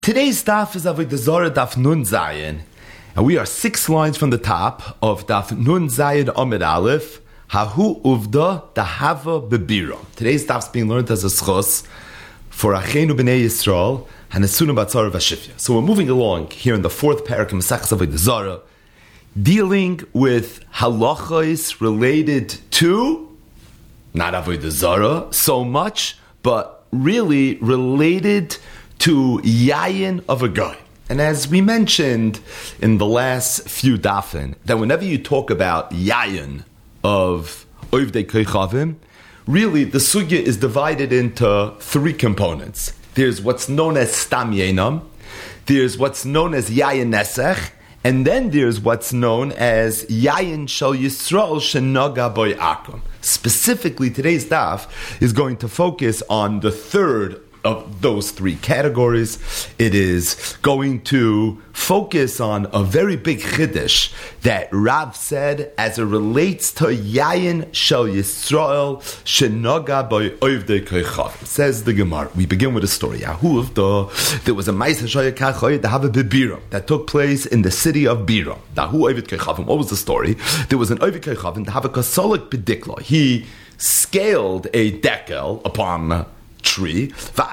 Today's daf is Avodah Zarah daf Nun Zayin, and we are 6 lines from the top of daf Nun Zayin Amid Aleph. Hahu uvda dahava bebira. Today's daf is being learned as a schos for Achenu b'nei Yisrael and Esunu batzara v'shifya. So we're moving along here in the 4th parak of Masechus Avodah Zarah, dealing with halachos related to not Avodah Zarah so much, but really related to yayin of a guy. And as we mentioned in the last few dafin, that whenever you talk about yayin of Ovdei Kechavim, really the sugya is divided into 3 components. There's what's known as stam yainam, there's what's known as yayin nesech, and then there's what's known as yayin shel Yisrael shenaga boy akum. Specifically, today's daf is going to focus on the third of those 3 categories. It is going to focus on a very big chiddush that Rav said as it relates to Yayin Shel Yisrael Shenaga by Ovdei Kechavim. Says the Gemara. We begin with a story. There was a Ma'aseh Shayakach Dahava Bebira that took place in the city of Bira. Dahu Ovdei Kechavim. What was the story? There was an Ovdei Kechavim Dahava Kasolik Bedikla. He scaled a dekel upon tree,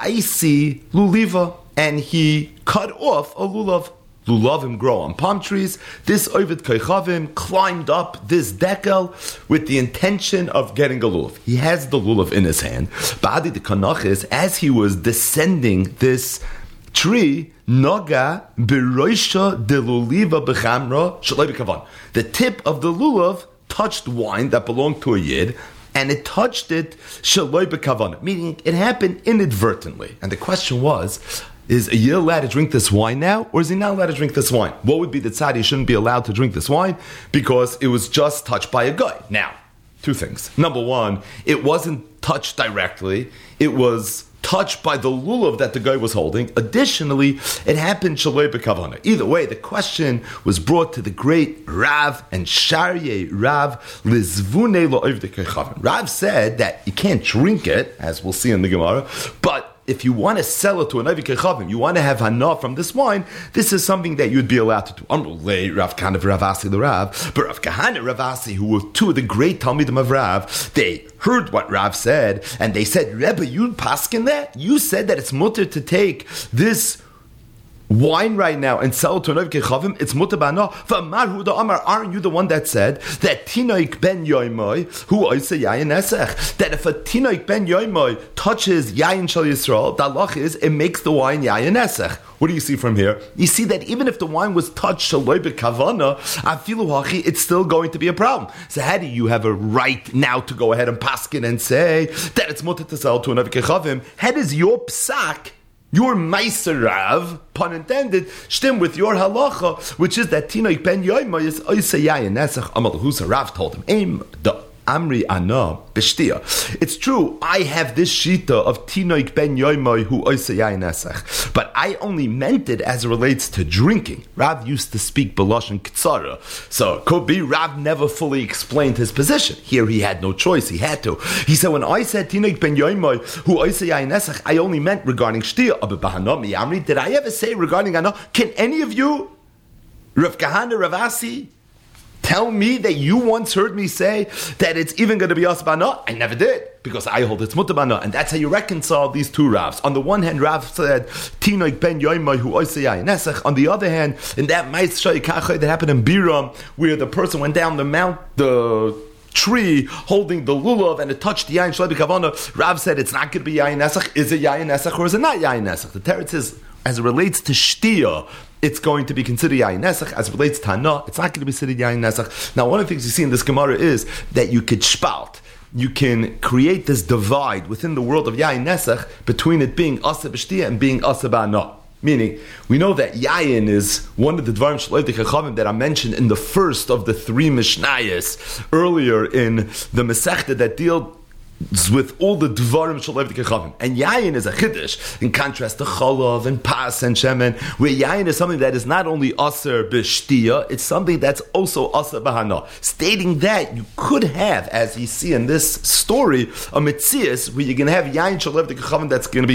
va'isi luliva, and he cut off a lulav. Lulavim grow on palm trees. This Oved Kechavim climbed up this dekel with the intention of getting a lulav. He has the lulav in his hand. Ba'adi de kanachis, as he was descending this tree, Naga beroisha de luliva bechamra shalei b'kavan. The tip of the lulav touched wine that belonged to a yid, and it touched it shaloi b'kavanah, meaning it happened inadvertently. And the question was, is a yid allowed to drink this wine now, or is he not allowed to drink this wine? What would be the tzad? He shouldn't be allowed to drink this wine because it was just touched by a guy. Now, 2 things. Number 1, it wasn't touched directly. It was touched by the lulav that the guy was holding. Additionally, it happened shaloi b'kavanah. Either way, the question was brought to the great Rav and Sharyeh Rav Lizvunei Lo'ovdei Kechavim. Rav said that you can't drink it, as we'll see in the Gemara, but if you want to sell it to an Ovdei Kechavim, you want to have hana from this wine, this is something that you'd be allowed to do. Unrelay Rav Kahana and Rav Asi the Rav, but Rav Kahana and Rav Asi, who were 2 of the great Talmidim of Rav, they heard what Rav said, and they said, Rebbe, you paskin that? You said that it's mutter to take this wine right now and sell it to an Ovdei Kechavim, it's mutter b'ana. V'amar hu da'amar, aren't you the one that said that tinoik ben yoimoy hu oise yayin esech, that if a tinoik ben yoimoy touches yayin shel Yisrael, the halach is it makes the wine yayin esech. What do you see from here? You see that even if the wine was touched shaloi b'kavana, afilu hachi, it's still going to be a problem. So how do you have a right now to go ahead and paskin and say that it's mutter to sell to an Ovdei Kechavim? How does your psak, your Meiser Rav, pun intended, stem with your halacha, which is that Tinoik ben Yoima is Oisei Yayin Nesach Amal Husa. Rav told him, Aim the Amri Ana Beshtia. It's true, I have this shita of Tinoik ben Yoima who Oisei Yayin Nesach, but I only meant it as it relates to drinking. Rav used to speak B'lashon Ktsara, so it could be Rav never fully explained his position. Here he had no choice, he had to. He said, when I said Tinoik ben Yoima who Oisei Yayin Nesach, I only meant regarding Shtia. Amri, did I ever say regarding Ana? Can any of you, Rav Kahana, Rav Asi, tell me that you once heard me say that it's even going to be us bana? I never did, because I hold it's mutter bana, and that's how you reconcile these 2 Ravs. On the one hand, Rav said Tinoik ben Yoimai hu oisei yayin nesach. On the other hand, in that Ma'aseh Shayakach that happened in Biram, where the person went down the tree holding the lulav and it touched the yayin shalei b'kavana, Rav said it's not going to be yayin nesach. Is it yayin nesach or is it not yayin nesach? The teretz is, as it relates to shtia, it's going to be considered yayin nesach. As it relates to hana, it's not going to be considered yayin nesach. Now, one of the things you see in this Gemara is that you could spalt. You can create this divide within the world of yayin nesach between it being asa b'shtia and being asa b'ana. Meaning, we know that yayin is one of the dvarim shaloi kechavim that I mentioned in the first of the 3 mishnayos earlier in the Masechta that deal with all the dvarim shaloi kechavim. And yayin is a chiddush, in contrast to chalav and pas and shemen, where yayin is something that is not only aser b'shtia, it's something that's also aser b'hana. Stating that you could have, as you see in this story, a metzias where you're going to have yayin shaloi kechavim that's going to be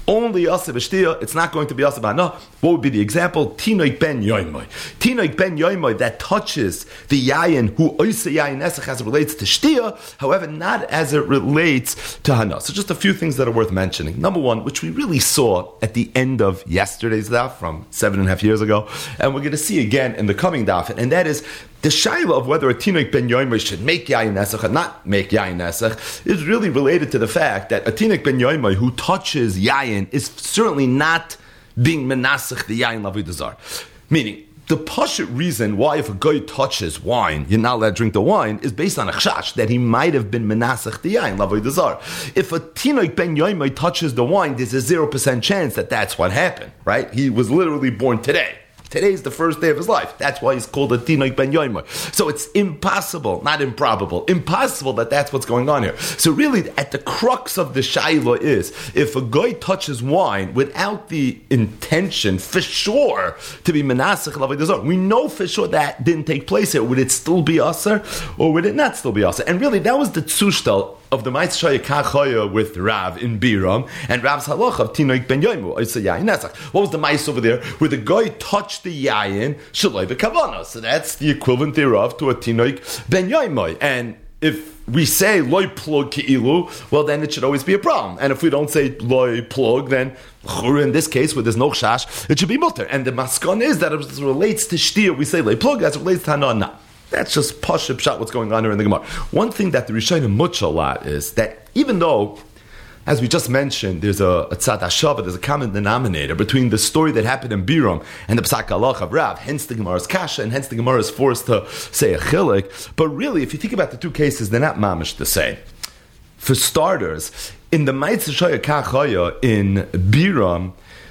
only Yasa B'Shtia, it's not going to be Yasa B'Hana. What would be the example? Tinoik ben Yoimoy. Tinoik ben Yoimoy that touches the Yayin who Oisa Yayin Nesach as it relates to Shtia, however, not as it relates to Hana. So just a few things that are worth mentioning. Number one, which we really saw at the end of yesterday's daf from 7.5 years ago, and we're going to see again in the coming daf, and that is the shaila of whether a Tinoik ben Yoimoy should make Yayin Nesach or not make Yayin Nesach is really related to the fact that a Tinoik ben Yoimoy who touches Yayin is certainly not being menasach the Yayin Lavud Zar. Meaning, the pashut reason why if a guy touches wine, you're not allowed to drink the wine, is based on a chash, that he might have been menasach the Yayin Lavud Zar. If a Tinoik ben Yoimoy touches the wine, there's a 0% chance that that's what happened, right? He was literally born today. Today's the first day of his life. That's why he's called a Tinoik ben Yoimoy. So it's impossible, not improbable, impossible that that's what's going on here. So really, at the crux of the shaila is, if a guy touches wine without the intention, for sure, to be menasach lavei zar, we know for sure that didn't take place here. Would it still be aser, or would it not still be aser? And really, that was the tzushtel of the Ma'is Shaya Kachoya with Rav in Biram, and Rav's halach of Tinoik ben Yoimu, Oisa Yayin Nesach. What was the Ma'is over there? Where the guy touched the Yayin, Shaloi V'Kavana. So that's the equivalent thereof to a Tinoik ben Yoimu. And if we say loy plug ki'ilu, well then it should always be a problem. And if we don't say loy plug, then in this case, where there's no chash, it should be mutter. And the maskon is that as it relates to shtir, we say loy plug, as it relates to hana. That's just pashut pshat what's going on here in the Gemara. One thing that the Rishonim much a lot is that even though, as we just mentioned, there's a tzad hashava, there's a common denominator between the story that happened in Biram and the Psak Halach of Rav, hence the Gemara's kasha, and hence the Gemara is forced to say a chilik. But really, if you think about the two cases, they're not mamish the same. For starters, in the Ma'is Shaya Kachaya in Biram,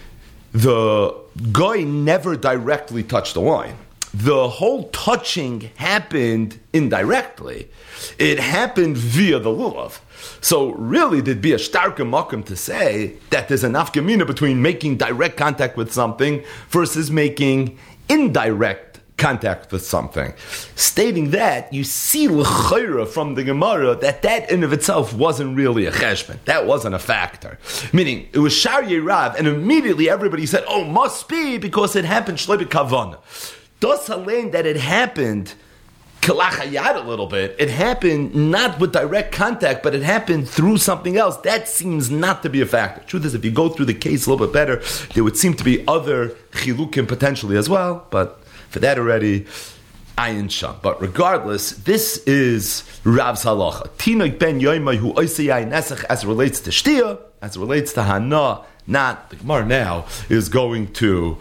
the guy never directly touched the wine. The whole touching happened indirectly. It happened via the lulav. So really, there'd be a starker makom to say that there's enough gemina between making direct contact with something versus making indirect contact with something. Stating that, you see l'chayra from the Gemara that in of itself wasn't really a cheshbon. That wasn't a factor. Meaning, it was Sharyei Rav, and immediately everybody said, oh, must be because it happened shloi b'kavana. Does halein that it happened kalachayad a little bit, it happened not with direct contact, but it happened through something else. That seems not to be a factor. Truth is, if you go through the case a little bit better, there would seem to be other chilukim potentially as well, but for that already, ayin sham. But regardless, this is Rav's halacha. Tinoik ben yoimai hu oisei yayin nesach as it relates to shtia, as it relates to hana, not, the Gemara now is going to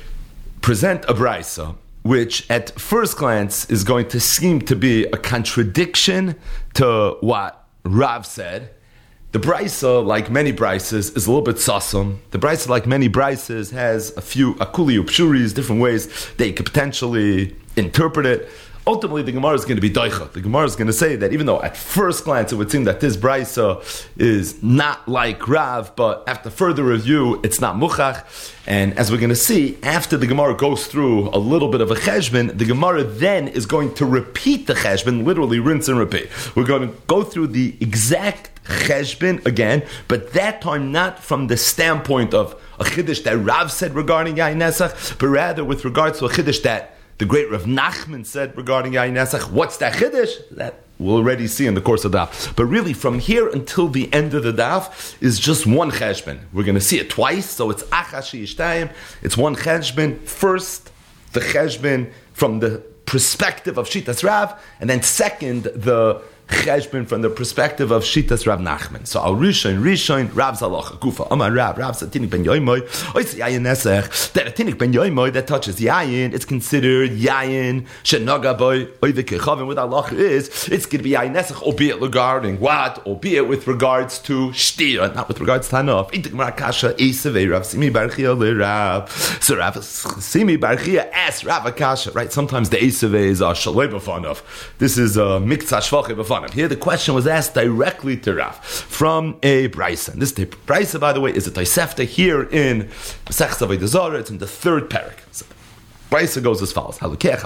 present a braisa, which at first glance is going to seem to be a contradiction to what Rav said. The brisa, like many brises, is a little bit sassum. The brisa, like many brises, has a few akuli upshuris, different ways that you could potentially interpret it. Ultimately, the Gemara is going to be doicha. The Gemara is going to say that even though at first glance it would seem that this brisa is not like Rav, but after further review, it's not muchach. And as we're going to see, after the Gemara goes through a little bit of a cheshbon, the Gemara then is going to repeat the cheshbon, literally rinse and repeat. We're going to go through the exact cheshbon again, but that time not from the standpoint of a chiddush that Rav said regarding Yayin Nesach, but rather with regards to a chiddush that the great Rav Nachman said regarding Yayin Nesach. What's that chiddush? That we'll already see in the course of the daf. But really, from here until the end of the daf is just one cheshbon. We're going to see it twice, so it's achashi ishtayim. It's one cheshbon. First, the cheshbon from the perspective of Shitas Rav, and then second, the cheshbon from the perspective of Shitas Rav Nachman. So al Rishon, Rav's halacha. Gufa, Amar Rav said Tinoik ben Yoimoy, Ois Yayin Nesach, that a Tinoik ben Yoimoy that touches Yayin, it's considered Yayin, Shenaga boy, Oivik Kechavim, what halacha is, it's going to be Yayin Nesach, albeit regarding what? Albeit with regards to Shtir, not with regards to Hanof. Itik Marakasha, Esavei, Rav Simi Barchia le Rav. So Rav Simi Barchia asks Rav Akasha, right? Sometimes the Esaveis are Shaloi B'Fanov. This is a Miktzah Shvachei B'Fanov. Here the question was asked directly to Rav from a brisa. This brisa, by the way, is a Tosefta here in Masechta Avodah Zarah. It's in the third parak. So, Brisa goes as follows.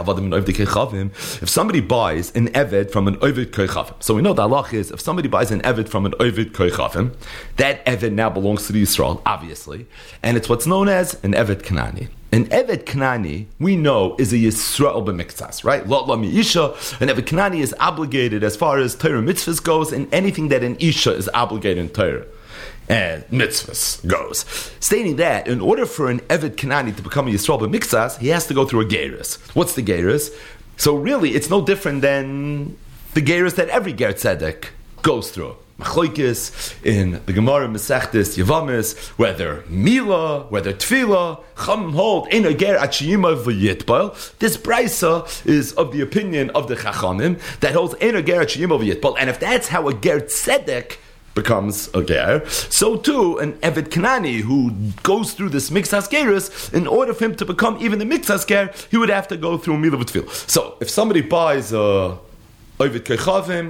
If somebody buys an Eved from an Ovid Koichavim, so we know the halach is, if somebody buys an Eved from an Ovid Koichavim, that Eved now belongs to the Yisrael, obviously, and it's what's known as an Eved Kanani. An Eved Kanani, we know, is a Yisrael b'miktzas, right? Lot la mi isha. An Eved Kanani is obligated as far as Torah mitzvahs goes, and anything that an isha is obligated in Torah and mitzvahs goes. Stating that, in order for an Eved Kanani to become a Yisrael b'miktzas, he has to go through a gerus. What's the gerus? So really, it's no different than the gerus that every ger tzedek goes through. Machlokes in the Gemara Masechtes Yavamis, whether Mila, whether Tefillah, Chachamim hold in a ger achiyima v'yitbal. This brisa is of the opinion of the Chachamim that holds in a ger achiyima v'yitbal, and if that's how a ger tzedek becomes a ger, so too an Eved Kanani who goes through this mixas gerus, in order for him to become even the mixas ger, he would have to go through Mila v'Tefillah. So if somebody buys a Ovid Koichavim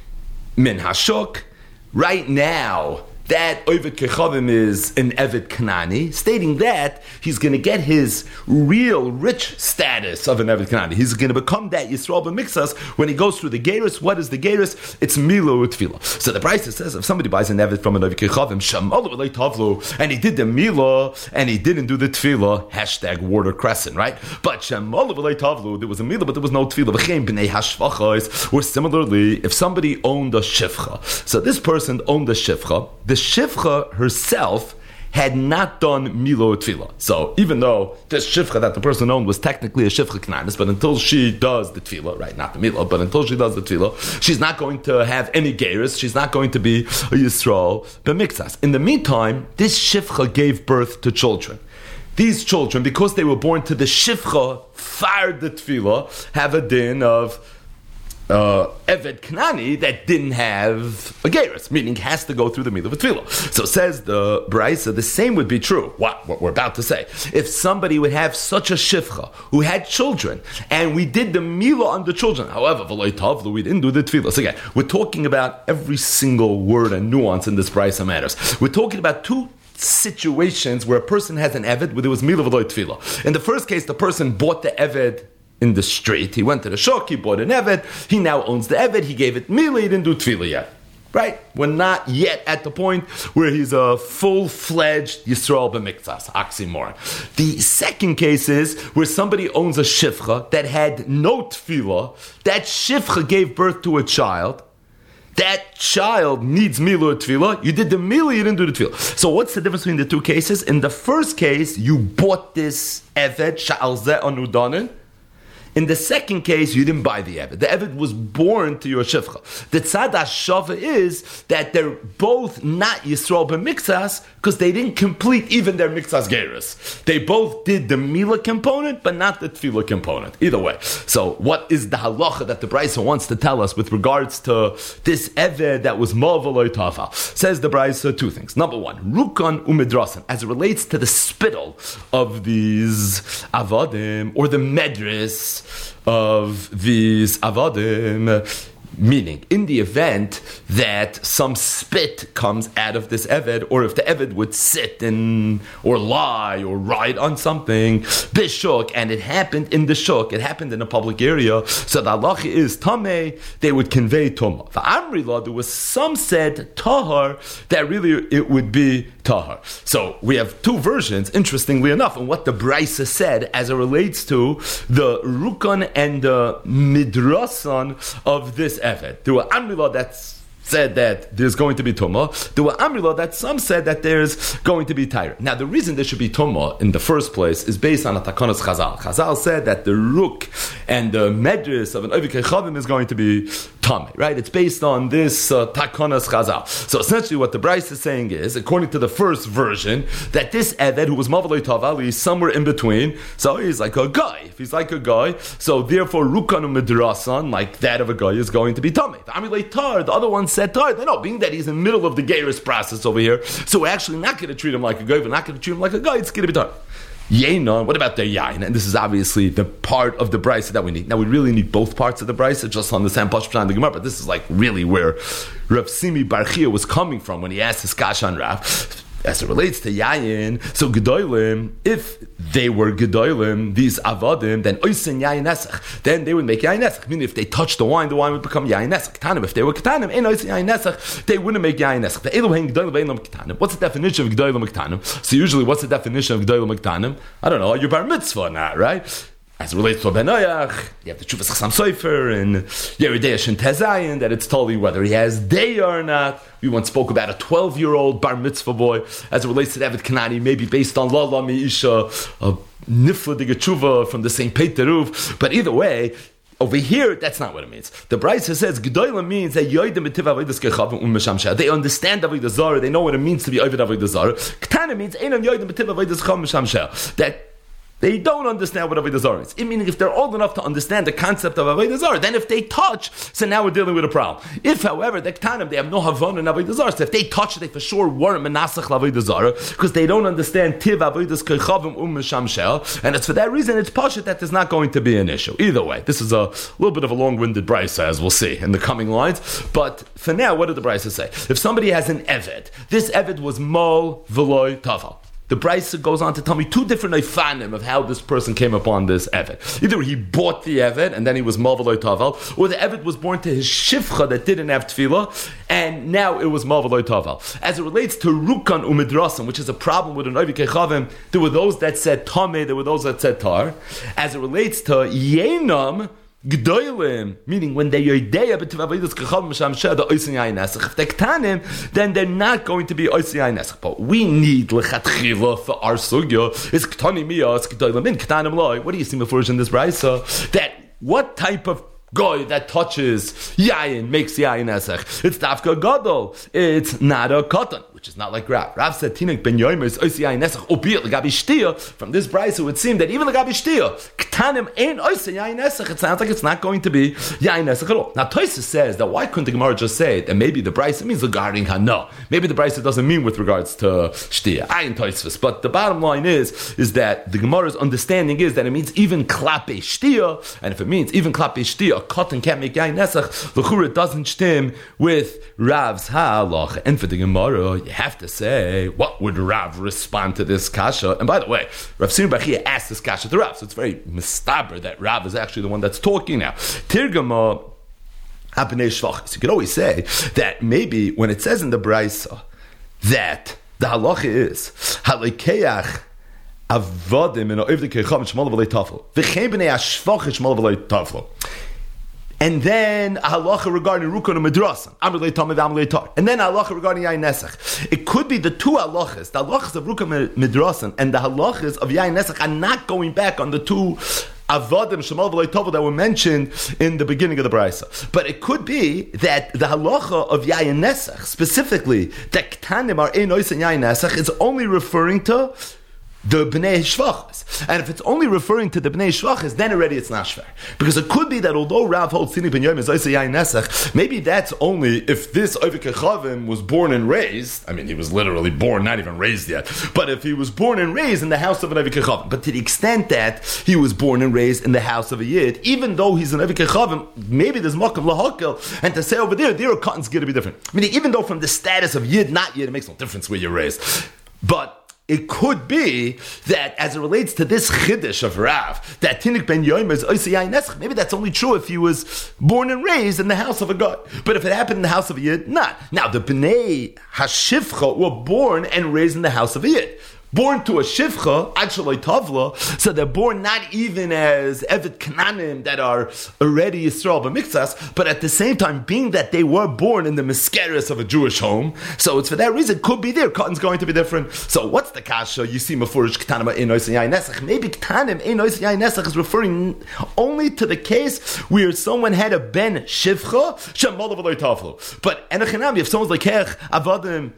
min hashuk, right now, that Ovid Kechavim is an Eved Kanani, stating that he's going to get his real rich status of an Eved Kanani. He's going to become that Yisrael b'miktzas when he goes through the gerus. What is the gerus? It's Mila Utfila. So the Brisa says, if somebody buys an Eved from an Ovid Kechavim, Shamalu v'lei tavlu, and he did the Mila, and he didn't do the Tefillah, hashtag water crescent, right? But Shamalu v'lei tavlu, there was a Mila, but there was no Tefillah. V'chein b'nei hashvachos, or similarly, if somebody owned a Shifcha, so this person owned a Shifcha, the Shifcha herself had not done Milo Tefillah. So even though this Shifcha that the person owned was technically a Shifcha Knanis, but until she does the Tefillah, right, not the Milo, but until she does the Tefillah, she's not going to have any Geirus, she's not going to be a Yisrael b'miktzas. In the meantime, this Shifcha gave birth to children. These children, because they were born to the Shifcha, fired the Tefillah, have a din of Eved Kanani that didn't have a gerus, meaning has to go through the Mila V'Tefillah. So says the Brisa, the same would be true. What we're about to say. If somebody would have such a Shifcha who had children, and we did the Mila on the children, however, V'loi Tavlu, we didn't do the Tefillah. So again, we're talking about every single word and nuance in this Brisa matters. We're talking about two situations where a person has an Eved where there was Mila V'loi Tefillah. In the first case, the person bought the Eved in the street. He went to the shuk, he bought an Eved, he now owns the Eved, he gave it Mila, he didn't do Tefillah yet. Right? We're not yet at the point where he's a full-fledged Yisrael b'miktzas, oxymoron. The second case is where somebody owns a Shifcha that had no Tefillah, that Shifcha gave birth to a child, that child needs Mila Tefillah, you did the Mila, you didn't do the Tefillah. So what's the difference between the two cases? In the first case, you bought this Eved, Sha'al Zeh Anudanin. In the second case, you didn't buy the Eved. The Eved was born to your Shifcha. The Tzad HaShava is that they're both not Yisrael b'miktzas because they didn't complete even their Miktzas Gerus. They both did the Mila component, but not the Tefillah component. Either way. So what is the halacha that the Brisa wants to tell us with regards to this Eved that was Ma'avaloi Tafal? Says the Brisa two things. Number one, Rukan u'midrasan, as it relates to the spittle of these Avadim, or the Medris of these avadim, meaning in the event that some spit comes out of this Eved, or if the Eved would sit and or lie or ride on something bishuk, and it happened in the shuk, it happened in a public area, so the halacha is tameh, they would convey tumah. For Amrila, there was some said tahar, that really it would be tahar. So we have two versions, interestingly enough, on what the Brisa said as it relates to the rukan and the midrasan of this Eved. There were Amrila that said that there's going to be Tumah. There were Amrila that some said that there's going to be Tyre. Now, the reason there should be Tumah in the first place is based on a Takonos Chazal. Chazal said that the Ruk and the Medris of an Ovid Kechavim is going to be Tameh, right? It's based on this Takonos Chazal. So essentially what the Brisa is saying is, according to the first version, that this Eved, who was Mavalei Taval, he's somewhere in between. So he's like a guy. If he's like a guy, so therefore Rukan Midrasan, like that of a guy, is going to be Tameh. The Amrei Tar, the other one said Tar. No, being that he's in the middle of the Geirus process over here, so we're actually not going to treat him like a guy, we're not going to treat him like a guy, it's going to be Tar. Yenon, what about the yain? And this is obviously the part of the Brisa that we need. Now, we really need both parts of the Brisa, just on the same Pashpashan and the Gemara, but this is like really where Rav Simi Bar Chia was coming from when he asked his Kash on Rav. As it relates to Yayin, so Gedolim, if they were Gedolim, these Avadim, then Oisin Yayin Nesach, then they would make Yayin Nesach. Meaning if they touched the wine would become Yayin Nesach. Ketanim, if they were Ketanim, in Oisin Yayin Nesach, they wouldn't make Yayin Nesach. The Elohim Gedolim Ve'elam Ketanim. What's the definition of Gedolim Ketanim? So usually, what's the definition of Gedolim Ketanim? I don't know, you're bar mitzvah now, right? As it relates to Ben Noach, you have the Chuvas Chassam Sofer and Yeridei Shin Tezayin, that it's totally whether he has day or not. We once spoke about a 12-year-old bar mitzvah boy. As it relates to David Kanani, maybe based on Lala Meisha, a Nifla de Tshuva from the St. Peteruf. But either way, over here, that's not what it means. The Brisa says Gedolim means that Yoidim Mitiv Avodas Kechavim Umeshamsheh. They understand Avodah Zarah. They know what it means to be Ovid Avodah Zarah. Ketana means Einam Yoidim Mitiv Avodas Kechavim Umeshamsheh. That they don't understand what Avodah Zarah is. Meaning, if they're old enough to understand the concept of Avodah Zarah, then if they touch, so now we're dealing with a problem. If, however, the Ketanim, they have no Havon in Avodah Zarah, so if they touch it, they for sure weren't Menasach Avodah Zarah, because they don't understand Tiv Avodas Kechavim Umeshamshel, and it's for that reason it's Pashut that there's not going to be an issue. Either way, this is a little bit of a long-winded brisa, as we'll see in the coming lines, but for now, what did the brisa say? If somebody has an Eved, this Eved was Mol V'loi Taval. The Brisa goes on to tell me two different ifanim of how this person came upon this Eved. Either he bought the Eved and then he was Malvaloi Taval, or the Eved was born to his Shifcha that didn't have Tefillah, and now it was Malvaloi Taval. As it relates to Rukan Umidrasim, which is a problem with an Oivik Echavim, there were those that said Tameh, there were those that said Tar. As it relates to Yenam, G'doilim, meaning when they yodeya b'tiv avodas kechavim m'shamsheh the oisin yayin nesach. If they're ketanim, then they're not going to be oisin yayin nesach. But we need lechatchila for our sugya. It's ketani miyah, it's g'doilim in ketanim loy. What do you see before in this brisa? That what type of goy that touches yayin makes yayin nesach? It's dafka gadol. It's not a cotton, which is not like Rav. Rav said Tinik ben Yomer is oisi yayin nesach. Obiyat legabi shtia. From this brisa, it would seem that even legabi shtia, ketanim ain't oisi yayin nesach. It sounds like it's not going to be yayin nesach at all. Now Tosfos says that why couldn't the Gemara just say it? And maybe the brisa means regarding hana. Maybe the brisa doesn't mean with regards to shtia. I ain't Tosfos, but the bottom line is that the Gemara's understanding is that it means even klape shtia, and if it means even klape shtia, a cotton can't make yayin nesach. L'chura doesn't stem with Rav's halach. And for the Gemara, you have to say, what would Rav respond to this kasha? And by the way, Rav Sir Bachia asked this kasha to Rav, so it's very mistaber that Rav is actually the one that's talking now. Tirgama Abnei Shvachis. You could always say that maybe when it says in the Brisa that the halacha is halikeach avodim in oivdei kechavim shmal v'lei tafel v'chein b'nei hashvach shmal v'lei tafel. And then a halacha regarding Rukon and Midrasan. Amrlei Tamid, Amrlei Tar. And then a halacha regarding Yayin Nesach. It could be the two halachas, the halachas of Rukon and Midrasan, and the halachas of Yayin Nesach are not going back on the two Avadim, Shemal V'loi Tova that were mentioned in the beginning of the Brisa. But it could be that the halacha of Yayin Nesach, specifically, that Ktanim are Ein Ois and Yayin Nesach, is only referring to the Bnei Shvachas. And if it's only referring to the Bnei Shvachas, then already it's not shver. Because it could be that although Rav holds Tinik ben Yom is Oisei Yayin Nesach, maybe that's only if this Oivik Echavim was born and raised, I mean, he was literally born, not even raised yet, but if he was born and raised in the house of an Oivik Echavim, but to the extent that he was born and raised in the house of a Yid, even though he's an Oivik Echavim, maybe there's Makam Lahakel, and to say over there a cotton's going to be different. Meaning, even though from the status of Yid, not Yid, it makes no difference where you're raised. But it could be that as it relates to this chiddush of Rav, that Tinik ben Yomer is Oisei Yayin Nesach, maybe that's only true if he was born and raised in the house of a god. But if it happened in the house of a Yid, not. Now, the Bnei Hashivcha were born and raised in the house of a Yid. Born to a shivcha, actually tavla, so they're born not even as Evet Kananim that are already Yisrael b'miktsas, but at the same time, being that they were born in the meskeres of a Jewish home, so it's for that reason, could be there, cotton's going to be different. So what's the kasha? You see Mefurish Ktanim Ein Ois Yayin Nesach. Maybe Ktanim Ein Ois Yayin Nesach is referring only to the case where someone had a ben shivcha, shemol v'loi tavlu. But enochinami, if someone's like Hech, Avadim,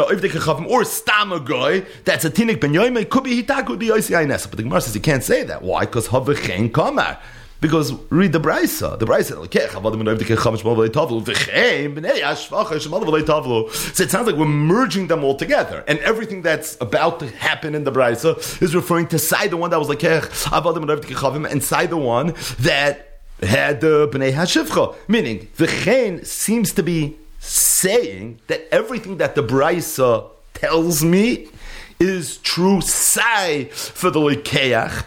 or Stama Goy, that's a Tinik ben Yomer, it could be Hitak, could be Oisei Yayin Nesach. But the Gemara says you can't say that. Why? Because Havechein Kamar. Because read the Brisa. The Brisa so it sounds like we're merging them all together. And everything that's about to happen in the Brisa is referring to Sai, the one that was like and Sai, the one that had the Bnei HaShivcha. Meaning, the Chen seems to be saying that everything that the Brisa tells me is true sai for the Lekeach,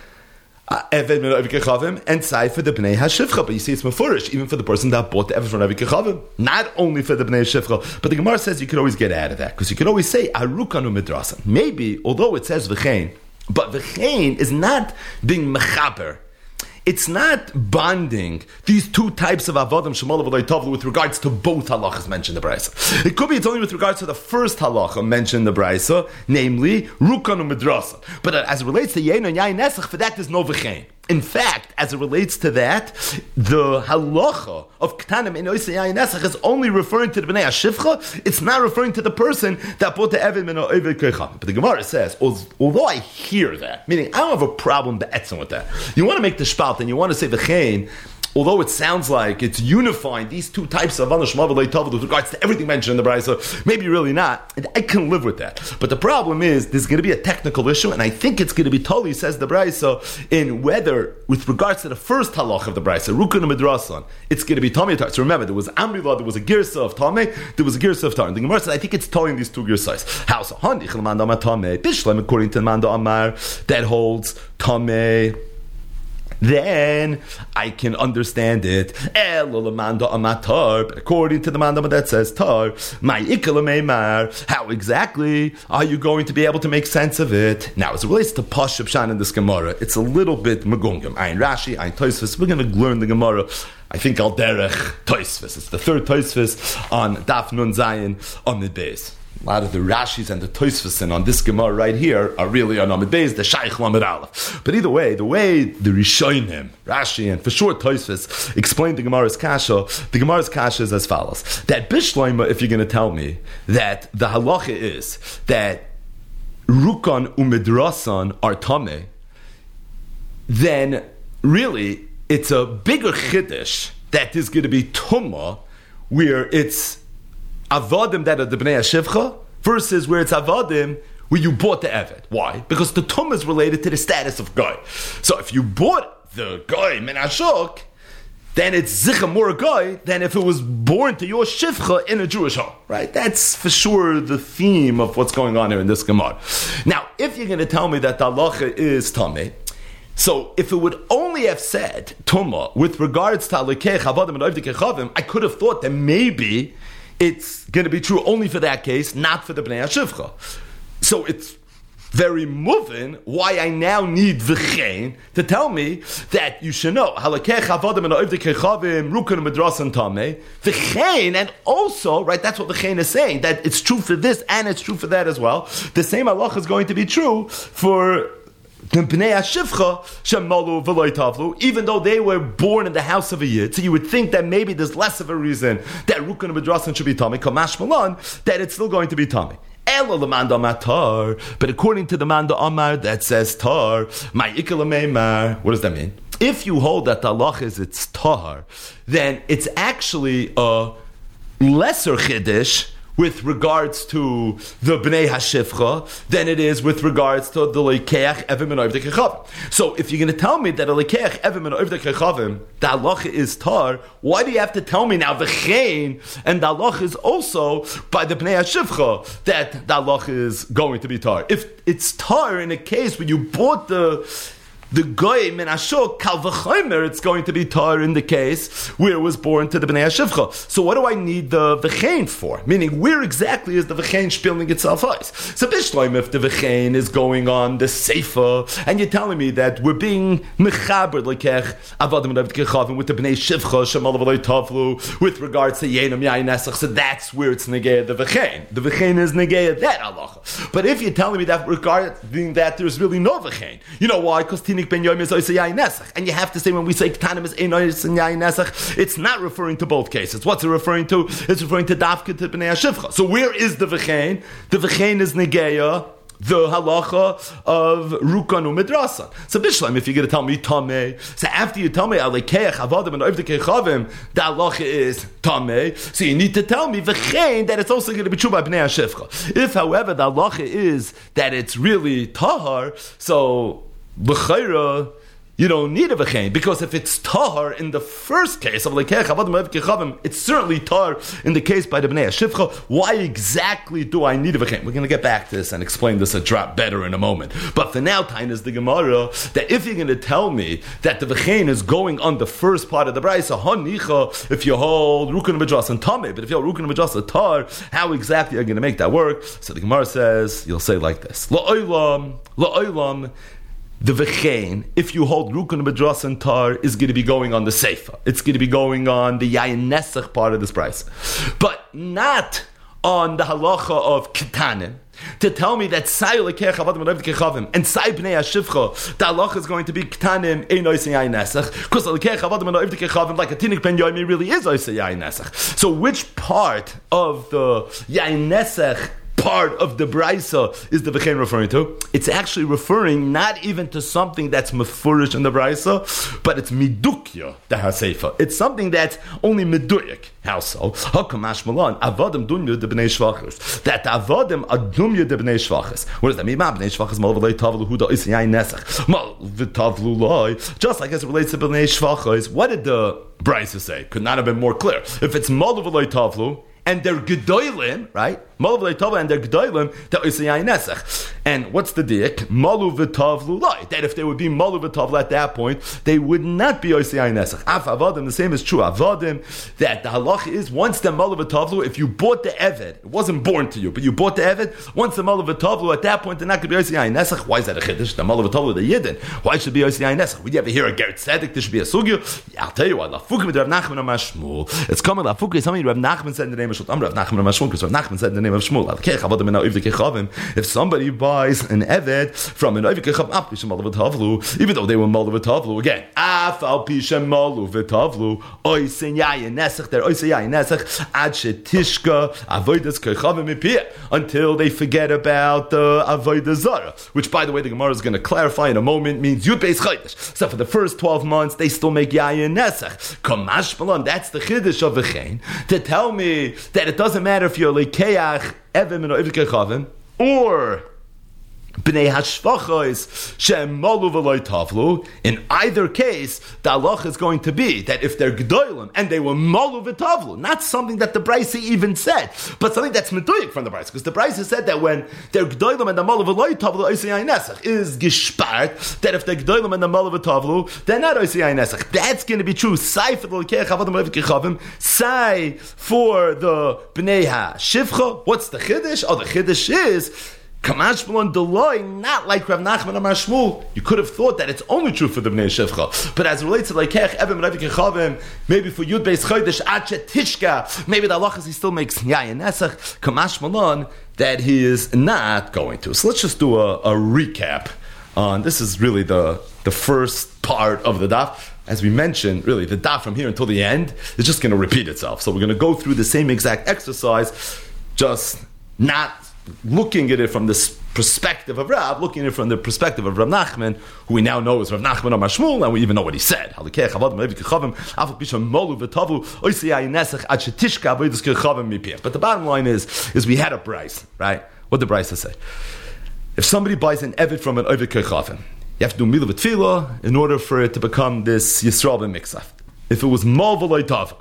and sai for the Bnei HaShivcha. But you see, it's mefurish, even for the person that bought the Eved from Eved Kechavim. Not only for the Bnei HaShivcha, but the Gemara says you could always get out of that, because you could always say, Arukanu Midrasan. Maybe, although it says V'chein, but V'chein is not being mechaber. It's not bonding these two types of avodim shemol v'lo tovlu with regards to both halachas mentioned in the brayso. It could be it's only with regards to the first halacha mentioned in the brayso, namely rukan u'midrasa. But as it relates to yein and yain nesach, for that there's no v'chein. In fact, as it relates to that, the halacha of ktanim in oisei yain nesach is only referring to the bnei hashivcha. It's not referring to the person that bought the eved min ha'eved kechavim. But the Gemara says, although I hear that, meaning I don't have a problem be'etzim with that. You want to make the shpalt and you want to say v'chein, although it sounds like it's unifying these two types of avodah shema v'lo tovlu with regards to everything mentioned in the brayso, maybe really not. I can live with that. But the problem is, there's going to be a technical issue, and I think it's going to be totally, says the brayso, in whether, with regards to the first halach of the brayso, rukan u'midrasan, it's going to be tamei tar. So remember, there was amrila, there was a girsa of tamei, there was a girsa of tar. And the Gemara says, I think it's tolling these two girsas. How so? Handich l'manda amar tamei, bishlem, according to the manda amar, that holds tamei. Then I can understand it. But according to the mandama that says tar, how exactly are you going to be able to make sense of it? Now, as it relates to Pashup Shan in this Gemara, it's a little bit megungim. Ein Rashi, ein Tosfos. We're going to learn the Gemara, I think, al derech Tosfos. It's the third Tosfos on Daf Nun Zayin on the base. A lot of the Rashis and the Tosfos on this Gemara right here are really on Amid Beis, the Shaykh Lamed Aleph. But either way, the way the Rishonim, Rashi, and for sure Tosfos explain the Gemara's kasha is as follows. That Bishloima, if you're going to tell me that the halacha is that Rukan u'midrasan are tameh, then really it's a bigger chiddush that is going to be tumah, where it's avodim that are the bnei hashivcha versus where it's avodim where you bought the eved. Why? Because the tumah is related to the status of guy. So if you bought the guy min hashuk, then it's zicha more a guy than if it was born to your shivcha in a Jewish home. Right? That's for sure the theme of what's going on here in this Gemara. Now, if you're going to tell me that the halacha is tameh, so if it would only have said tumah with regards to alikech avodim and ovdei kechavim, I could have thought that maybe it's going to be true only for that case, not for the Bnei HaShivcha. So it's very moving why I now need v'chein to tell me that you should know halakech avodim and ovdei kechavim rukan u'midrasan tameh v'chein, and also, right, that's what v'chein is saying, that it's true for this and it's true for that as well. The same halacha is going to be true for the Bnei HaShivcha shemalu v'lo tavlu, even though they were born in the house of a Yid. So you would think that maybe there's less of a reason that Rukan and Midrasan should be Tomei, Kamash Malan, that it's still going to be Tomei. Elo l'manda amar tar, but according to the manda amar that says tar, my ikela meimar, what does that mean? If you hold that the halach is it's tar, then it's actually a lesser chiddush with regards to the Bnei HaShivcha than it is with regards to the Lekeach Evim and Ovdei Kechavim. So if you're going to tell me that a Lekeach Evim and Ovdei Kechavim, the halacha is tar, why do you have to tell me now v'chein and the halacha is also by the Bnei HaShivcha that the halacha is going to be tar? If it's tar in a case when you bought the goy min hashuk kal v'chomer, it's going to be tar in the case where it was born to the bnei hashivcha. So what do I need the v'chein for? Meaning, where exactly is the v'chein spilling itself out? So bishloim, if the v'chein is going on the seifa, and you're telling me that we're being mechaber lekech avadim and kechavim with the bnei shivcha shemal v'loy tavlu with regards to yenam yain nesach, so that's where it's negeya the v'chein. The v'chein is negeya that halacha. But if you're telling me that regarding that there's really no v'chein, you know why? Because ben yom is oisei yain nesach, and you have to say when we say ktanim is ein oisei yain nesach, it's not referring to both cases. What's it referring to? It's referring to dafka to bnei hashivcha. So where is the v'chein? The v'chein is negeya the halacha of rukan u'midrasan. So bishlam, if you're going to tell me tameh, so after you tell me alekeach avodim and ovdei kechavim, the halacha is tameh. So you need to tell me v'chein that it's also going to be true by bnei hashivcha. If, however, the halacha is that it's really tahar, so b'chayra, you don't need a v'chein, because if it's tahar in the first case of lekeach avodim kechavim, it's certainly tahar in the case by the bnei shivcha. Why exactly do I need a v'chein? We're going to get back to this and explain this a drop better in a moment. But for now, Tain is the Gemara that if you're going to tell me that the v'chein is going on the first part of the brayso, hanicha, if you hold rukan b'dras and tameh, but if you hold rukan b'dras and tar, how exactly are you going to make that work? So the Gemara says, you'll say like this: la'olam. The v'chein, if you hold rukun b'dras and tar, is going to be going on the seifa. It's going to be going on the yayin nesach part of this price, but not on the halacha of ketanim. To tell me that sai lekech avodim kechavim and sai bnei hashivcha, the halacha is going to be ketanim ein oisei yayin nesach, because lekech avodim kechavim, like a tinik ben yomi, really is oisei yayin nesach. So which part of the yayin nesach part of the brisa is the v'chein referring to? It's actually referring not even to something that's mefurish in the brisa, but it's midukya, the haseifa. It's something that's only meduyak. How so? Hakamash malan avodim dunya de bnei shvachos. That avodim adumya de bnei shvachos. What does that mean? Ma bnei shvachos mal v'lei tavlu huda is yayin nesach. Mal v'tavlu loy. Just like as it relates to bnei shvachos, what did the brisa say? Could not have been more clear. If it's mal v'lei tavlu and they're gedolim, right? Malu v'tavlu and they're gedolim, that is yayin nesach. And what's the diak? Malu v'tavlu lai. That if they would be malu v'tavlu at that point, they would not be yayin nesach. Af avodim, the same is true avodim. That the halacha is once the malu v'tavlu, if you bought the eved, it wasn't born to you, but you bought the eved. Once the malu v'tavlu, at that point they're not going to be yayin nesach. Why is that a chiddush? The malu v'tavlu, the yidden. Why should it be yayin nesach? Would you ever hear a ger tzedek? There should be a sugya. I'll tell you what. Lafukim with Rav Nachman and Shmuel. It's coming. Lafukim is something Rav Nachman said in the name of Shmuel. Rav Nachman and Shmuel, because Rav Nachman said in the name of Shmuel. If somebody buys an eved from an Oivik, even though they were Malu V'Tavlu, again, Afal Pishem Malu V'Tavlu, Oisen Yayin Nesach, they're Oisen Yayin Nesach, Ad Shetishka, Avoidas Kechavim Mipir, until they forget about Avoidas Zara, which, by the way, the Gemara is going to clarify in a moment, means Yud Beis Chodesh. So for the first 12 months, they still make Yayin Nesach. Kamash Malon, that's the Chiddush of V'chein, to tell me that it doesn't matter if you're Lekeach, Evim and Oivik Kechavim, or Bnei Hashvachos Shem Malu V'Loi Tavlu. In either case, the halacha is going to be that if they're G'dolim and they were Malu V'Tavlu, not something that the Brisa even said, but something that's meduyik from the Brisa, because the Brisa said that when they're G'dolim and the Malu V'Loi Tavlu, Oisei Yayin Nesach is gespart, that if they're G'dolim and the Malu V'Tavlu, they're not Oisei Yayin Nesach. That's going to be true. Sai for the Lekech Avodim Oivik Kechavim, Sai for the Bnei HaShivcha. What's the Chiddush? Oh, the Chiddush is Kamash Malon Deloy, not like Rav Nachman Amar Shmuel. You could have thought that it's only true for the Bnei Shivcha, but as it relates to Lekech, Evim, Rav Kechavim, maybe for Yud Beis Chodesh, Achet Tishka, maybe the halachas he still makes Yayin Nesach. Kamash Malon that he is not going to. So let's just do a recap on this. Is really the first part of the daf. As we mentioned, really the daf from here until the end is just going to repeat itself. So we're going to go through the same exact exercise, just not looking at it from this perspective of Rav, looking at it from the perspective of Rav Nachman, who we now know is Rav Nachman Amar Shmuel, and we even know what he said. But the bottom line is we had a price, right? What did the price say? If somebody buys an eved from an Oivik Kechavim, you have to do milah v'tfilah in order for it to become this Yisrael b'miksav. If it was mal v'loy tava,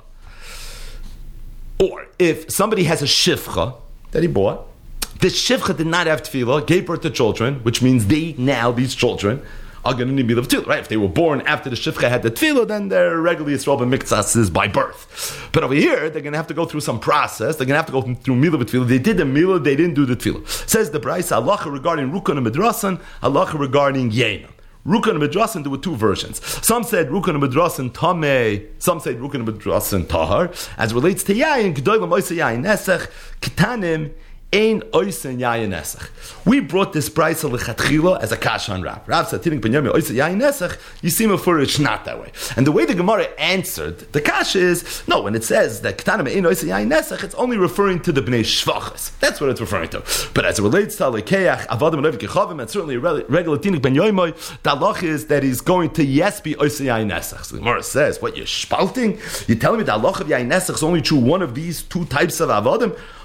or if somebody has a shivcha that he bought, this shivcha did not have tefillah, gave birth to children, which means these children are going to need milah v'tfilah, right? If they were born after the shivcha had the tefillah, then they're regularly Yisrael b'miksav by birth. But over here, they're going to have to go through some process. They're going to have to go through milah v'tfilah. They did the milah, they didn't do the tefillah. Says the Brisa, halacha regarding Rukan and Midrasan, halacha regarding Yena. Rukan and Midrasan, there were two versions. Some said Rukan and Midrasan Tameh, some said Rukan and Midrasan Tahar. As it relates to Yayin, G'dolim Oisei Yayin Nesach, Ketanim, Ein Oisen Yayin Nesach. We brought this price of Lechatchila as a kash on Rav. Rav said, Tinik Ben Yomi Oisen Yayin Nesach, you seem a furish not that way. And the way the Gemara answered, the kash is, no, when it says that Ketanim Ein Oisen Yayin Nesach, it's only referring to the Bnei Shvachas. That's what it's referring to. But as it relates to Lekeach, Avodim and Oivik Kechavim, and certainly regular Tinik Ben Yomi, the halach is that he's going to yes be Oisen Yayin Nesach. So the Gemara says, what, you're spalting? You're telling me the halach of Yayin Nesach is only true one of these two types of Avodim?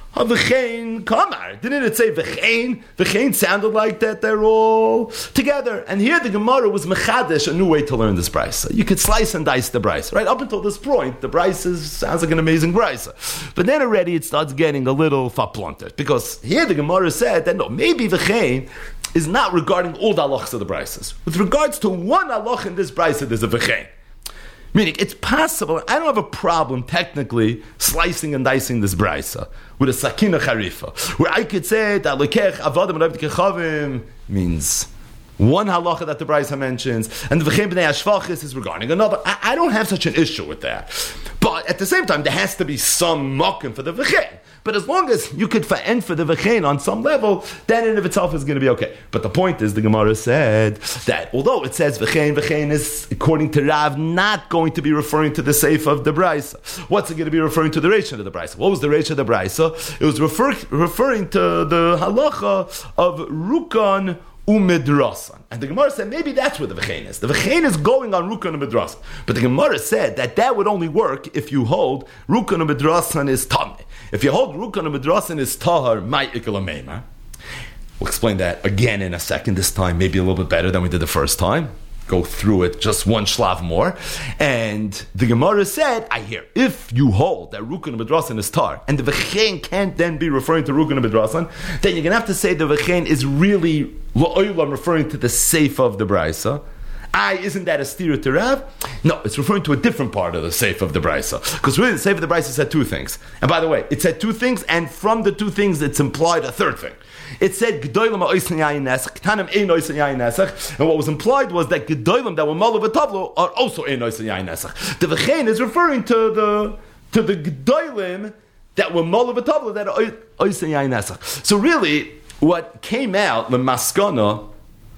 V'chein kamar. Didn't it say v'chein? V'chein sounded like that they're all together. And here the Gemara was mechadesh, a new way to learn this brisa. You could slice and dice the brisa. Right up until this point, the brisa sounds like an amazing brisa. But then already it starts getting a little faplonter. Because here the Gemara said that no, maybe v'chein is not regarding all the halachas of the brisas. With regards to one halach in this brisa, there's a v'chein. Meaning, it's possible, I don't have a problem technically slicing and dicing this brisa with a sakina charifa, where I could say that lekech avadim and kechavim means one halacha that the brisa mentions, and the v'chein b'nei hashvachis is regarding another. I don't have such an issue with that. But at the same time, there has to be some mokum for the v'chein. But as long as you could end for the v'chein on some level, then in of itself is going to be okay. But the point is, the Gemara said that although it says v'chein is, according to Rav, not going to be referring to the seif of the brisa. What's it going to be referring to the reish of the brisa? What was the reish of the brisa? It was referring to the halacha of rukan umidrasan. And the Gemara said maybe that's where the v'chein is. The v'chein is going on rukan umidrasan. But the Gemara said that would only work if you hold rukan umidrasan is tameh. If you hold rukan umidrasan is tahar, my ikalameima. We'll explain that again in a second. This time maybe a little bit better than we did the first time. Go through it just one shlav more. And the Gemara said, I hear, if you hold that rukan umidrasan is tar, and the v'chein can't then be referring to rukan umidrasan, then you're going to have to say the v'chein is really la'olam referring to the seif of the brisa. Isn't that a stira to Rav? No, it's referring to a different part of the seif of the brisa. Because really the seif of the brisa said two things. And by the way, it said two things, and from the two things it's implied a third thing. It said Gedolim ha'oisen yayin nesach, Ktanim ein oisen yayin nesach, and what was implied was that Gedolim that were Malav v'Tavlo are also ein oisen yayin nesach. The v'chein is referring to the Gedolim that were Malav v'Tavlo that are oisen yayin nesach. So really, what came out, the maskana,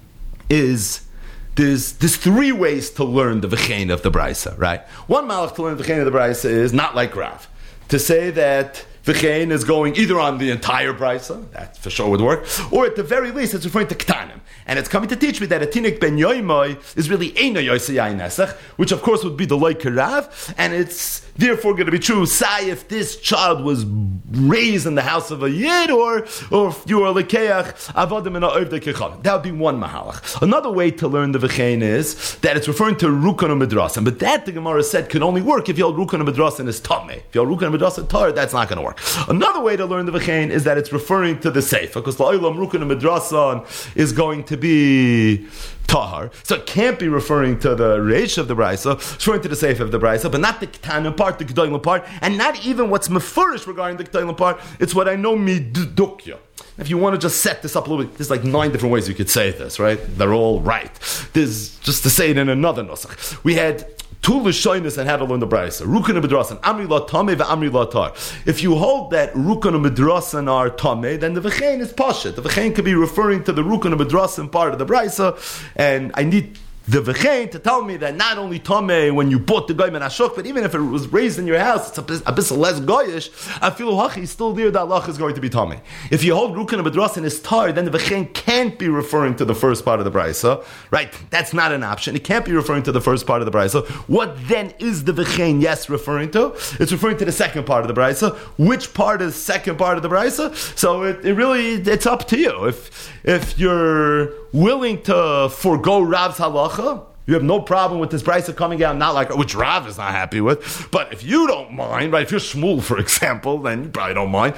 is there's three ways to learn the v'chein of the brisa, right? One malach to learn the v'chein of the brisa is not like Rav, to say that v'chein is going either on the entire brisa, that for sure would work, or at the very least it's referring to ktanim. And it's coming to teach me that a tinik ben yoimai is really eino yoisei yayin nesach, which of course would be the like Rav, and it's therefore going to be true, say if this child was raised in the house of a yid, or if you are lekeach avodim and ha'ovdei kechavim. That would be one mahalach. Another way to learn the v'chein is that it's referring to rukan u'midrasan, but that the Gemara said can only work if you hold rukan u'midrasan is tameh. If you hold rukan u'midrasan tar, that's not going to work. Another way to learn the v'chein is that it's referring to the seif, because la'olam rukan u'midrasan is going to be tahar, so it can't be referring to the reish of the brisa, it's referring to the seif of the brisa, but not the ketanim part, the gedolim part, and not even what's mefurish regarding the gedolim part. It's what I know midukya. If you want to just set this up a little bit, there's like 9 different ways you could say this, right? They're all right. There's just to say it in another nusach. We had two lashonis and how to learn the brisa. Rukan u'midrasan, amri la tameh ve'amri la tar. If you hold that rukan u'midrasan are tameh, then the v'chein is pashut. The v'chein could be referring to the rukan u'midrasan part of the brisa, and I need the v'chein to tell me that not only tameh when you bought the goyim and ashok, but even if it was raised in your house, it's a bit less goyish. I feel hachi still there. That lach is going to be tameh. If you hold rukan u'midrasan is tar, then the v'chein can't be referring to the first part of the brisa, right? That's not an option. It can't be referring to the first part of the brisa. What then is the v'chein yes referring to? It's referring to the second part of the brisa. Which part is second part of the brisa? So it really it's up to you. If you're willing to forego Rav's halacha, you have no problem with this brisa coming out, not like, which Rav is not happy with. But if you don't mind, right, if you're Shmuel, for example, then you probably don't mind.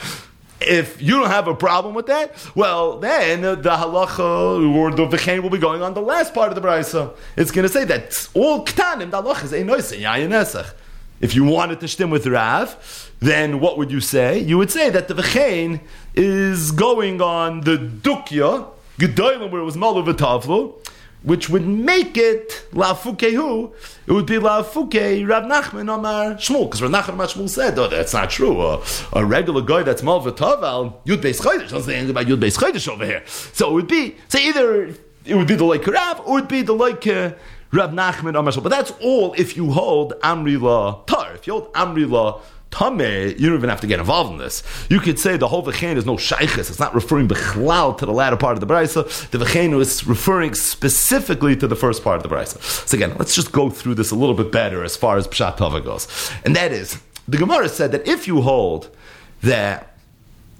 If you don't have a problem with that, well, then the halacha or the v'chein will be going on the last part of the brisa. It's going to say that all ktanim, the halacha is ein noisei yayin nesach. If you wanted to shtim with Rav, then what would you say? You would say that the v'chein is going on the dukya, gedolim where it was malu v'tavlu, which would make it la'fukehu. It would be la'fuke Rav Nachman Amar Shmuel, because Rav Nachman Amar Shmuel said, "Oh, that's not true. A regular guy that's mal v'taval Yud Beis Chodesh doesn't say anything about Yud Beis Chodesh over here." So it would be either it would be the like Rav or it would be the like Rav Nachman Amar Shmuel. But that's all if you hold Amri La Tar. If you hold Amri La Tameh, you don't even have to get involved in this. You could say the whole v'chein is no shaykhis. It's not referring b'chlal to the latter part of the brisa. The v'chein is referring specifically to the first part of the brisa. So again, let's just go through this a little bit better as far as Pshat Tova goes. And that is, the Gemara said that if you hold that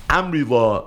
Amri la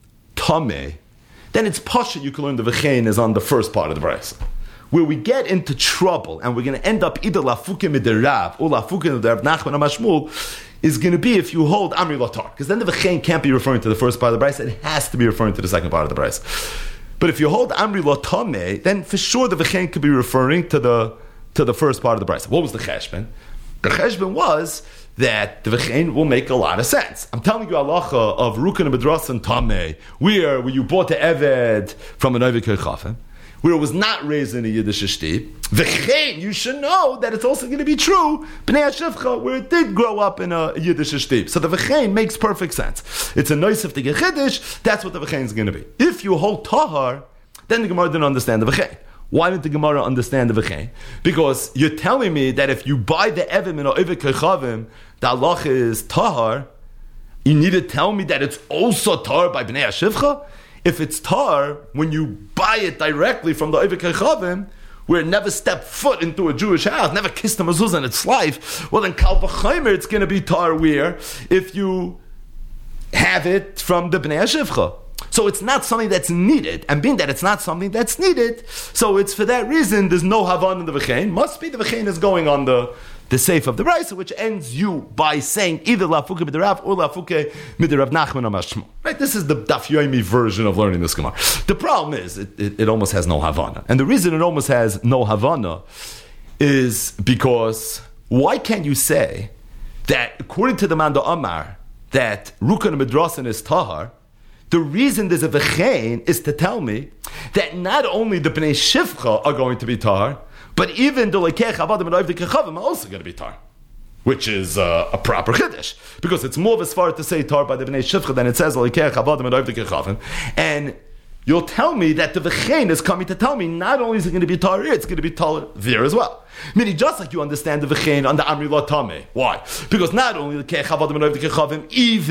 Tame, then it's Pasha you can learn the V'chein is on the first part of the Brisa. Where we get into trouble, and we're going to end up either Lafukim Midirav or Lafukim Midirav Nachman Amashmul, is going to be if you hold Amri Latar. Because then the V'chein can't be referring to the first part of the Brisa, it has to be referring to the second part of the Brisa. But if you hold Amri Latame, then for sure the V'chein could be referring to the first part of the Brisa. What was the Cheshbon? The Cheshbon was that the V'chein will make a lot of sense. I'm telling you halacha of Rukan and Bedras and Tameh, where you bought the Eved from an Oved Kechafim, where it was not raised in a Yiddish shtib. V'chein, you should know that it's also going to be true Bnei HaShivcha, where it did grow up in a Yiddish shtib. So the v'chein makes perfect sense. It's a noisef to get chiddush. That's what the v'chein is going to be. If you hold tahar, then the Gemara didn't understand the v'chein. Why didn't the Gemara understand the v'chein? Because you're telling me that if you buy the evim in a oved kechavim, the halacha is tahar. You need to tell me that it's also tahar by Bnei HaShivcha. If it's tar, when you buy it directly from the Oved Kechavim, where it never stepped foot into a Jewish house, never kissed a mezuzah in its life, well then Kal V'chaimer, it's going to be tar where if you have it from the Bnei HaShivcha. So it's not something that's needed, and being that it's not something that's needed, so it's for that reason there's no Havan in the V'chein. Must be the V'chein is going on the seif of the Brisa, which ends you by saying either Lafuke Midirav or Lafuke Midirav Nachman Amashmo. Right? This is the Daf Yomi version of learning this Gemara. The problem is it almost has no Havana. And the reason it almost has no Havana is because why can't you say that according to the Manda Amar that Rukan Midrasan is Tahar, the reason there's a V'chein is to tell me that not only the Bnei Shivcha are going to be Tahar, but even the Lekech Avadim and Oved Kechavim are also going to be tar, which is a proper chiddush, because it's more of a svara to say tar by the Bnei Shivcha than it says Lekech Avadim and Oved Kechavim. And you'll tell me that the V'chein is coming to tell me not only is it going to be tar here, it's going to be tar there as well. Meaning, just like you understand the V'chein on the Amri Latame. Why? Because not only the Kech Avadim and Oved Kechavim,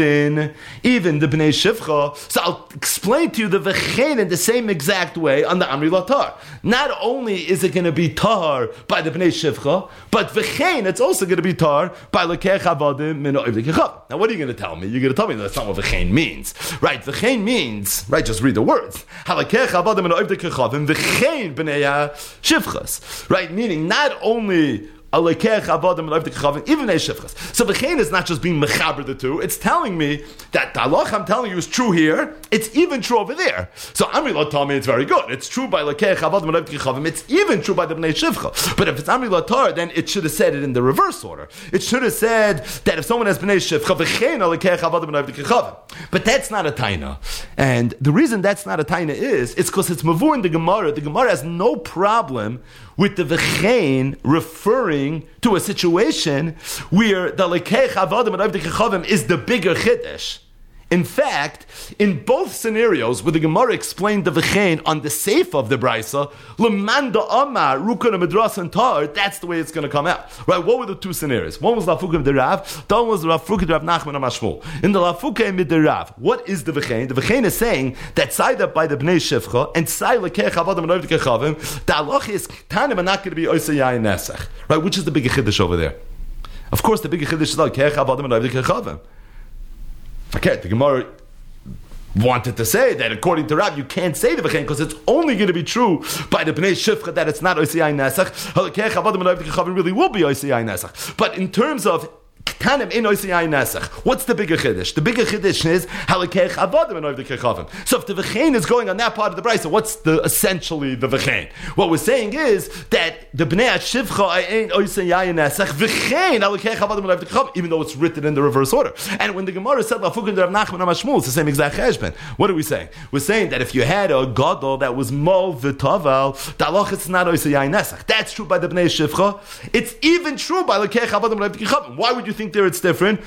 even the Bnei Shivcha. So I'll explain to you the V'chein in the same exact way on the Amri Latar. Not only is it going to be tar by the Bnei Shivcha, but V'chein, it's also going to be tar by the Kech Avadim and Oved Kechavim. Now, what are you going to tell me? You're going to tell me that's not what V'chein means. Right? V'chein means, right, just read the words. Halakech Avadim and Oved Kechavim, V'chein Bnei Shivchas. Right? Meaning, not only Alekech Avadim and Oved Kechavim, even Bnei Shivchas. So V'chein is not just being mechaber the two, it's telling me that the halach I'm telling you is true here, it's even true over there. So Amri Latar, it's very good. It's true by Alekech Avadim and Oved Kechavim, it's even true by the Bnei Shivcha. But if it's Amri Latar, then it should have said it in the reverse order. It should have said that if someone has Bnei Shivcha, V'chein Alekech Avadim and Oved Kechavim. But that's not a taina. And the reason that's not a taina is, it's because it's mavur in the Gemara. The Gemara has no problem with the V'chein referring to a situation where the Lekech Avadim and Oved Kechavim is the bigger chiddush. In fact, in both scenarios where the Gemara explained the V'chein on the seif of the Brisa, L'manda Amar, Rukan and Midras and Tar, that's the way it's going to come out. Right? What were the two scenarios? One was Lafukim Derav, the other was Lafukim Derav Nachman Amashmul. In the Lafukim Derav, what is the V'chein? The V'chein is saying that side up by the Bnei Shivcha and side Lekech Avadim and Oved Kechavim, the halach is Tanim are not going to be Oisei Yayin Nesach. Right? Which is the bigger chiddush over there? Of course, the bigger chiddush is Lekech Avadim and Oved Kechavim. Okay, the Gemara wanted to say that according to Rav, you can't say the V'chein because it's only going to be true by the Bnei Shivcha that it's not Oisei Yayin Nesach. Halakech Avadim and Oved Kechavim really will be Oisei Yayin Nesach. But in terms of Ktanim in Oisei Yayin Nesach, what's the bigger chiddush? The bigger chiddush is Halakech Avadim and Oved Kechavim. So if the V'chein is going on that part of the Brisa, what's essentially the V'chein? What we're saying is that the Bnei Shivcha ain't Oisei Yayin Nesach, V'chein Halakech Avadim and Oved Kechavim, even though it's written in the reverse order. And when the Gemara said Lafukim Derav Nachman Amashmul, it's the same exact cheshbon. What are we saying? We're saying that if you had a gadol that was mol v'taval, the halach is not Oisei Yayin Nesach. That's true by the Bnei Shivcha. It's even true by Halakech Avadim and Oved Kechavim. Why would you think there it's different?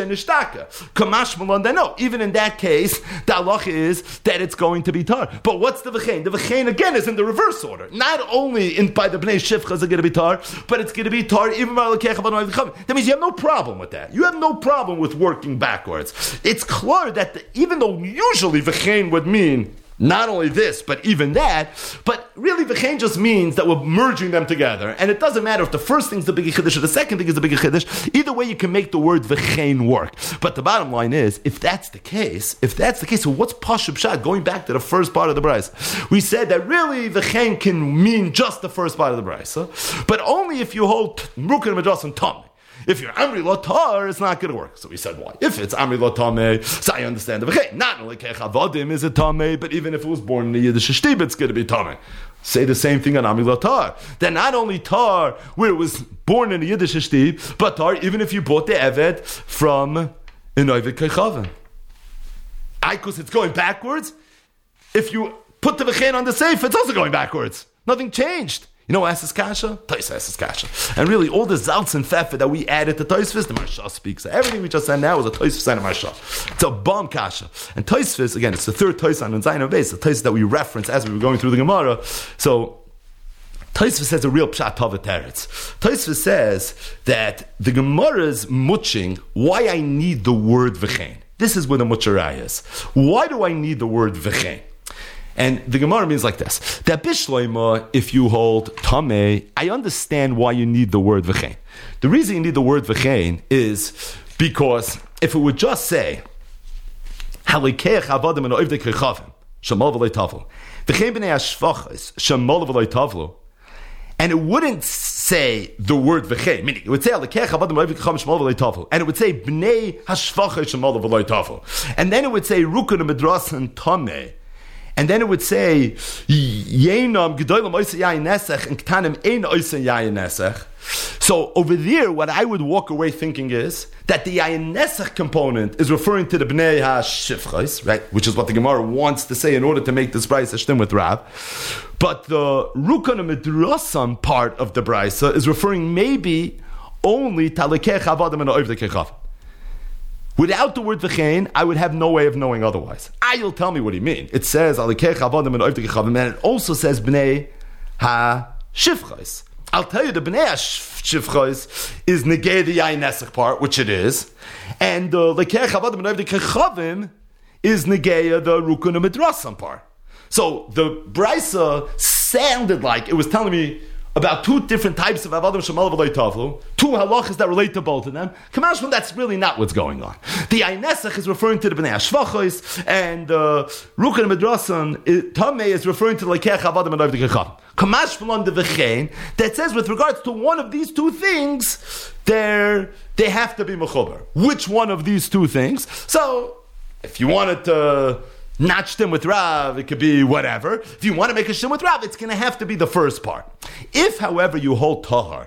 Kamash Malon, they know. Even in that case, the halach is that it's going to be tar. But what's the V'chein? The V'chein again is in the reverse order. Not only by the Bnei Shivcha is it going to be tar, but it's going to be tar even by Lekech Avadim and Oved Kechavim. That means you have no problem with that. You have no problem with working backwards. It's clear that even though usually V'chein would mean not only this, but even that. But really, v'chein just means that we're merging them together. And it doesn't matter if the first thing is the bigger chiddush or the second thing is the bigger chiddush. Either way, you can make the word v'chein work. But the bottom line is, if that's the case, so what's Pashut Pshat? Going back to the first part of the Bryce, we said that really v'chein can mean just the first part of the Bryce, but only if you hold Rukin Madras and Tom. If you're Amri Lotar, it's not going to work. So we said why. If it's Amri Lotame, so I understand the v'chein. Not only Kech Avodim is it Tame, but even if it was born in the Yiddish Shtib, it's going to be Tame. Say the same thing on Amri Lotar. Then not only Tar, where it was born in the Yiddish Shtib, but Tar, even if you bought the Eved from an Oived Kechavim. Because it's going backwards. If you put the v'chein on the safe, it's also going backwards. Nothing changed. You know what asks Kasha? Tois asks Kasha. And really, all the Zaltz and Fefe that we added to Toisvis, the Marsha speaks. Everything we just said now is a Toisvis and a Marsha. It's a bomb Kasha. And Toisvis, again, it's the third Tois on Zayin Base, the Tois that we referenced as we were going through the Gemara. So, Toisvis says a real Pshat Tava Teretz. Toisvis says that the Gemara's mutching why I need the word v'chein. This is where the mutcherai is. Why do I need the word v'chein? And the Gemara means like this: that Bishloima, if you hold Tameh, I understand why you need the word v'chein. The reason you need the word v'chein is because if it would just say Halikeich Avadim and Oivdei Kechavim Shemal v'Loi Tavlu V'chein B'nei Hashvachos Shemal v'Loi Tavlu, and it wouldn't say the word v'chein, meaning it would say Halikeich Avadim and Oivdei Kechavim Shemal v'Loi Tavlu, and it would say B'nei Hashvachos Shemal v'Loi Tavlu, and then it would say Rukun Medras and Tameh. And then it would say, Yenam Gedolim Oisa Yayin Nesech and Ktanim Ein Oisa Yayin Nesech. So over there, what I would walk away thinking is that the Yayin Nesech component is referring to the Bnei HaShifchos, right? Which is what the Gemara wants to say in order to make this Brisa shtim with Rav. But the Rukon Midrasam part of the Brisa is referring maybe only to Halikeich Avadim and Oivdei Kechavim. Without the word v'chein, I would have no way of knowing otherwise. You'll tell me what he means. It says Halikeich Avadim and Oivdei Kechavim, and it also says Bnei HaShifchos. I'll tell you, the Bnei HaShifchos is negei the Yayin Nesech part, which it is, and the Halikeich Avadim and Oivdei Kechavim is negei the Rukun Midrasam part. So the Brisa sounded like it was telling me about two different types of Avadim Shemal v'Loi Tavlu, two halachas that relate to both of them. Kamashman, that's really not what's going on. The Yayin Nesech is referring to the Bnei HaShvachos, and Rukun Midrasan Tameh is referring to the Halikeich Avadim and Oivdei Kechavim. Kamashman on the v'chein that says with regards to one of these two things, they have to be mechuber. Which one of these two things? So, if you wanted to not shtim with Rav, it could be whatever. If you want to make a shtim with Rav, it's going to have to be the first part. If, however, you hold tahar,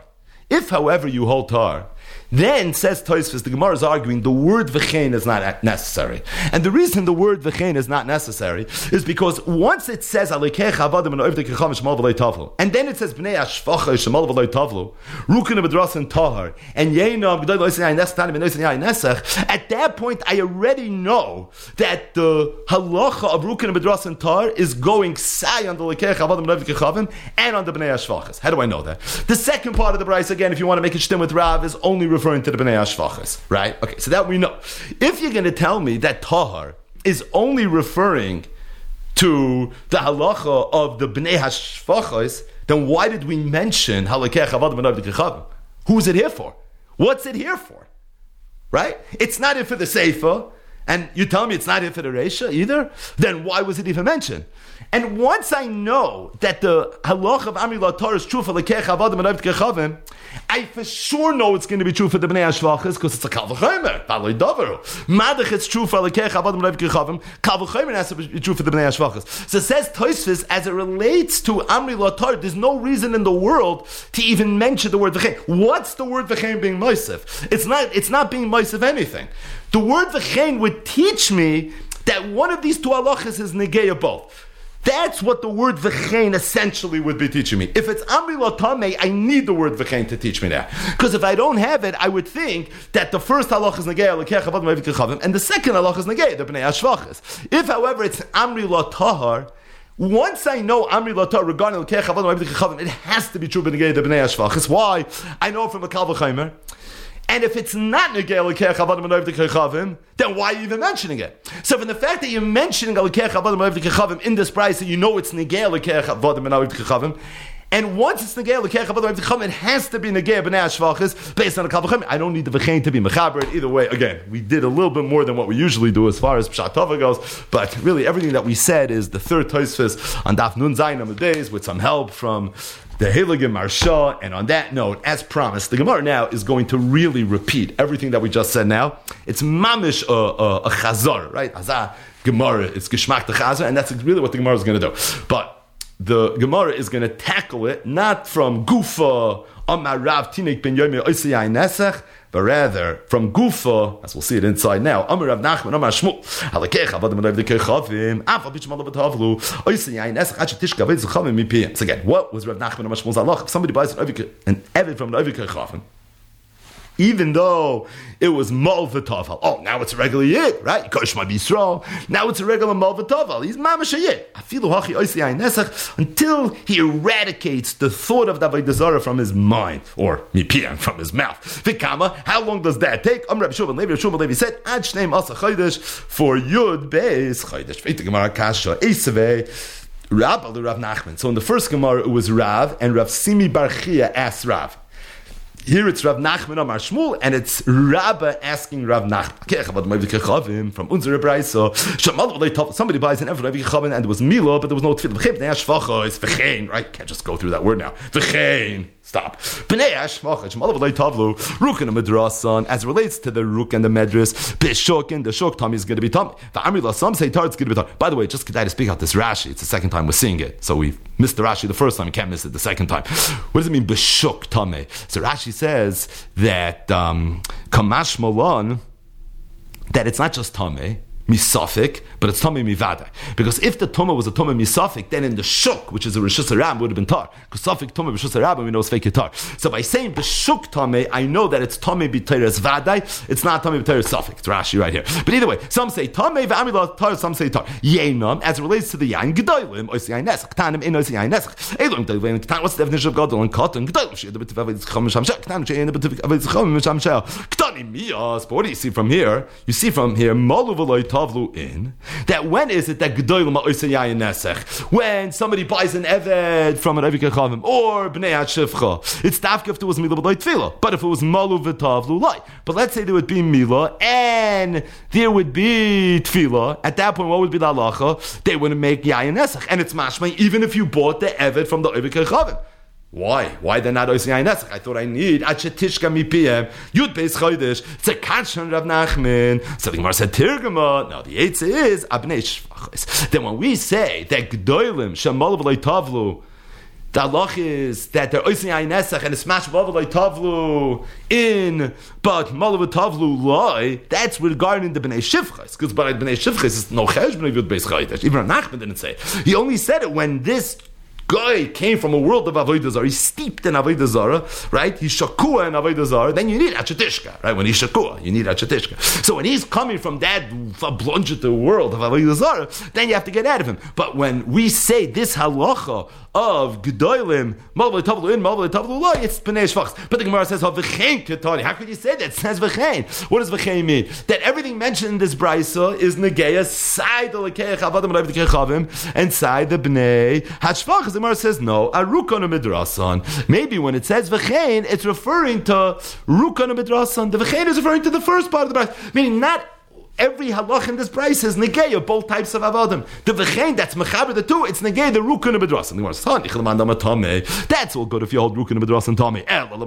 then, says Tosfos, the Gemara is arguing the word v'chein is not necessary. And the reason the word v'chein is not necessary is because once it says Halikeich Avadim and Oivdei Kechavim Shemal v'Loi Tavlu, and then it says Bnei HaShvachos Shemal v'Loi Tavlu, Rukun Midrasam and Tahar, and Yenam Gedolim Oisa Yayin Nesech, Tanim and Oisa Yayin Nesech, at that point I already know that the halacha of Rukun Midrasam and Tahar is going sai on the Halikeich Avadim and Oivdei Kechavim and on the Bnei HaShvachos. How do I know that? The second part of the Brisa, again, if you want to make it shtim with Rav, is only referring to the Bnei HaShvachos, right? Okay, so that we know. If you're going to tell me that Tahar is only referring to the halacha of the Bnei HaShvachos, then why did we mention Halikeich Avadim and Oivdei Kechavim? Who is it here for? What's it here for? Right? It's not here for the Seifa, and you tell me it's not here for the Reisha either, then why was it even mentioned? And once I know that the halach of Amri Latar is true for Halikeich Avadim and Oivdei Kechavim, I for sure know it's going to be true for the Bnei HaShvachos because it's a Kal V'chomer, Baloi Davar. Madach, it's true for Halikeich Avadim and Oivdei Kechavim. Kal V'chomer has to be true for the Bnei HaShvachos. So says Tosfos, as it relates to Amri Latar, there's no reason in the world to even mention the word V'chein. What's the word V'chein being Moisef? It's not being Moisef anything. The word V'chein would teach me that one of these two halachas is negei of both. That's what the word v'chein essentially would be teaching me. If it's Amri Lo Tameh, I need the word v'chein to teach me that. Because if I don't have it, I would think that the first halach is negei Halikeich Avadim and Oivdei Kechavim, and the second halach is negei the Bnei HaShvachos. If, however, it's Amri Lo Tahar, once I know Amri Lo Tahar regarding Halikeich Avadim and Oivdei Kechavim, it has to be true b'negei the Bnei HaShvachos. Why? I know from a Kal V'chomer. And if it's not Negei Elokecha Avodim and Oivdei Kechavim, then why are you even mentioning it? So from the fact that you're mentioning Elokecha Avodim and Oivdei Kechavim in this price, you know it's Negei Elokecha Avodim and Oivdei Kechavim. And once it's Negei Elokecha Avodim and Oivdei Kechavim, it has to be Negei B'nei HaShvachis based on a Kal V'chomer. I don't need the V'chein to be Mechaber. Either way, again, we did a little bit more than what we usually do as far as Pshat Tova goes, but really everything that we said is the third Tosfos on Daf Nun Zayin Amud Beis with some help from the Heilige Maharsha. And on that note, as promised, the Gemara now is going to really repeat everything that we just said now. It's mamish a chazar, right? Azah Gemara, it's Geschmack the chazar, and that's really what the Gemara is going to do. But the Gemara is going to tackle it not from Gufa, Amar Rav Tinik ben Yomi Oisei Yain Nesach, but rather from Gufa, as we'll see it inside now, Amar Rav Nachman, Amar Shmuel, Halakecha, Avodim and Oivdei Kechavim, Afa B'Shmal B'Tavlu, Oisei Yain Nesach, Ad Shetishka V'Eiz Chavim Mipiyim. So again, what was Rav Nachman, Amar Shmuel's halach? If somebody buys an Eved from an Oivdei Kechavim, even though it was Mal V'Taval. Oh, now it's a regular Yid, right? Koshma B'Yisrael. Now it's a regular Mal V'Taval. He's Mamash a Yid. Afilu Hachi Oisei Yain Nesach, until he eradicates the thought of the Avodah Zarah from his mind, or Mipiyam, from his mouth. Vikama, how long does that take? Rabbi Shmuel Levi said, Ad Shneim Asa Chodesh, for Yud Beis Chodesh. V'ita Gemara Kasha, Eisavei, Rav al Rav Nachman. So in the first Gemara, it was Rav, and Rav Simi Bar Chia asked Rav. Here it's Rav Nachman Amar Shmuel, and it's Rabba asking Rav Nachman from Unzer Brayso. Somebody buys an Eved Kechavim, and there was Mila, but there was no Tefillah. It's V'chein, right? Can't just go through that word now. V'chein. Stop. B'nei Hashvachah, Shemalav Olei Tavlu, Ruk and the Madrasan, as it relates to the Ruk and the Medras, B'shuk and the Shuk, Tommy is going to be Tommy. V'amri some say Tar, it's going to be Tar. By the way, just could I to speak out this Rashi, it's the second time we're seeing it. So we missed the Rashi the first time, we can't miss it the second time. What does it mean, B'shuk, Tommy? So Rashi says that, Kamash Malon, that it's not just Tommy, misafik, but it's Tomei mivadai. Because if the Tomei was a Tomei misafik, then in the Shuk, which is a Rishus Harab, would have been tar. Because Safik Tomei Rishus Harab, we know it's fake tar. So by saying the Shuk Tomei, I know that it's Tomei b'Teres vadai. It's not Tomei b'Teres Safik. It's Rashi right here. But either way, some say Tomei v'Amila tar, some say tar. Yenam, as it relates to the Yain Gedolim, Oisei Yain Nesach, Ktanim in Oisei Yain Nesach. Elam Gedolim, Ktan. What's the definition of Gadol and Katan? Gedolim she the b'Tev Aved Chacham Shamshel. Ktan she in the B'Tev Aved Chacham Shamshel. Ktanim Mias. But what do you see from here? You see from here Malu v'Loi Tavlu in. That when is it that Gedolim Oisei Yain Nesach? When somebody buys an Eved from an Oivdei Kechavim or Bnei HaShivcha, it's dafka if there was Mila b'Loi Tefillah. But if it was Malu v'Tavlu Loi. But let's say there would be Mila and there would be Tefillah. At that point, what would be the halacha? They wouldn't make Yain Nesach. And it's mashmai even if you bought the Eved from the Oivdei Kechavim. Why? Why they're not Oisei Yain Nesach? I thought I need Achetishka Mipiyem Yud Beis Chodesh. It's a catch on Rav Nachman. So the Gemara said Tirgama. No, the Eitzah is Abnei Shvachos. Then when we say that Gedolim Shemalav V'Loi Tavlu, the halach is that they're Oisei Yain Nesach and it's Mash V'Loi Tavlu in, but Malav Tavlu Loi. That's regarding the Bnei Shivchos. Because by Bnei Shivchos is no Chesh Bnei Yud Beis Chodesh. Even Rav Nachman didn't say it. He only said it when this guy came from a world of Avodah Zarah. He's steeped in Avodah Zarah, right? He's shakua in Avodah Zarah. Then you need Achetishka, right? When he's shakua, you need Achetishka. So when he's coming from that blungeted world of Avodah Zarah, then you have to get out of him. But when we say this halacha of Gedolim, Malvei Tavlu in, Malvei Tavlu Loi, it's Bnei Shvachos. But the Gemara says, V'chein Ketani. How could you say that? It says V'chein. What does V'chein mean? That everything mentioned in this brisa is Negeya, side the Lekeich Avadim and Oivdei Kechavim, and side the Bnei HaShvachos. The Gemara says, no, a Rukon Midrasan. Maybe when it says V'chein, it's referring to Rukon Midrasan. The V'chein is referring to the first part of the brisa. Meaning not every halach in this price is negay of both types of avodim. The v'chein that's mechaber the two, it's negay the rukun and bedrasan. The Gemara says, that's all good if you hold rukun and bedrasan tame.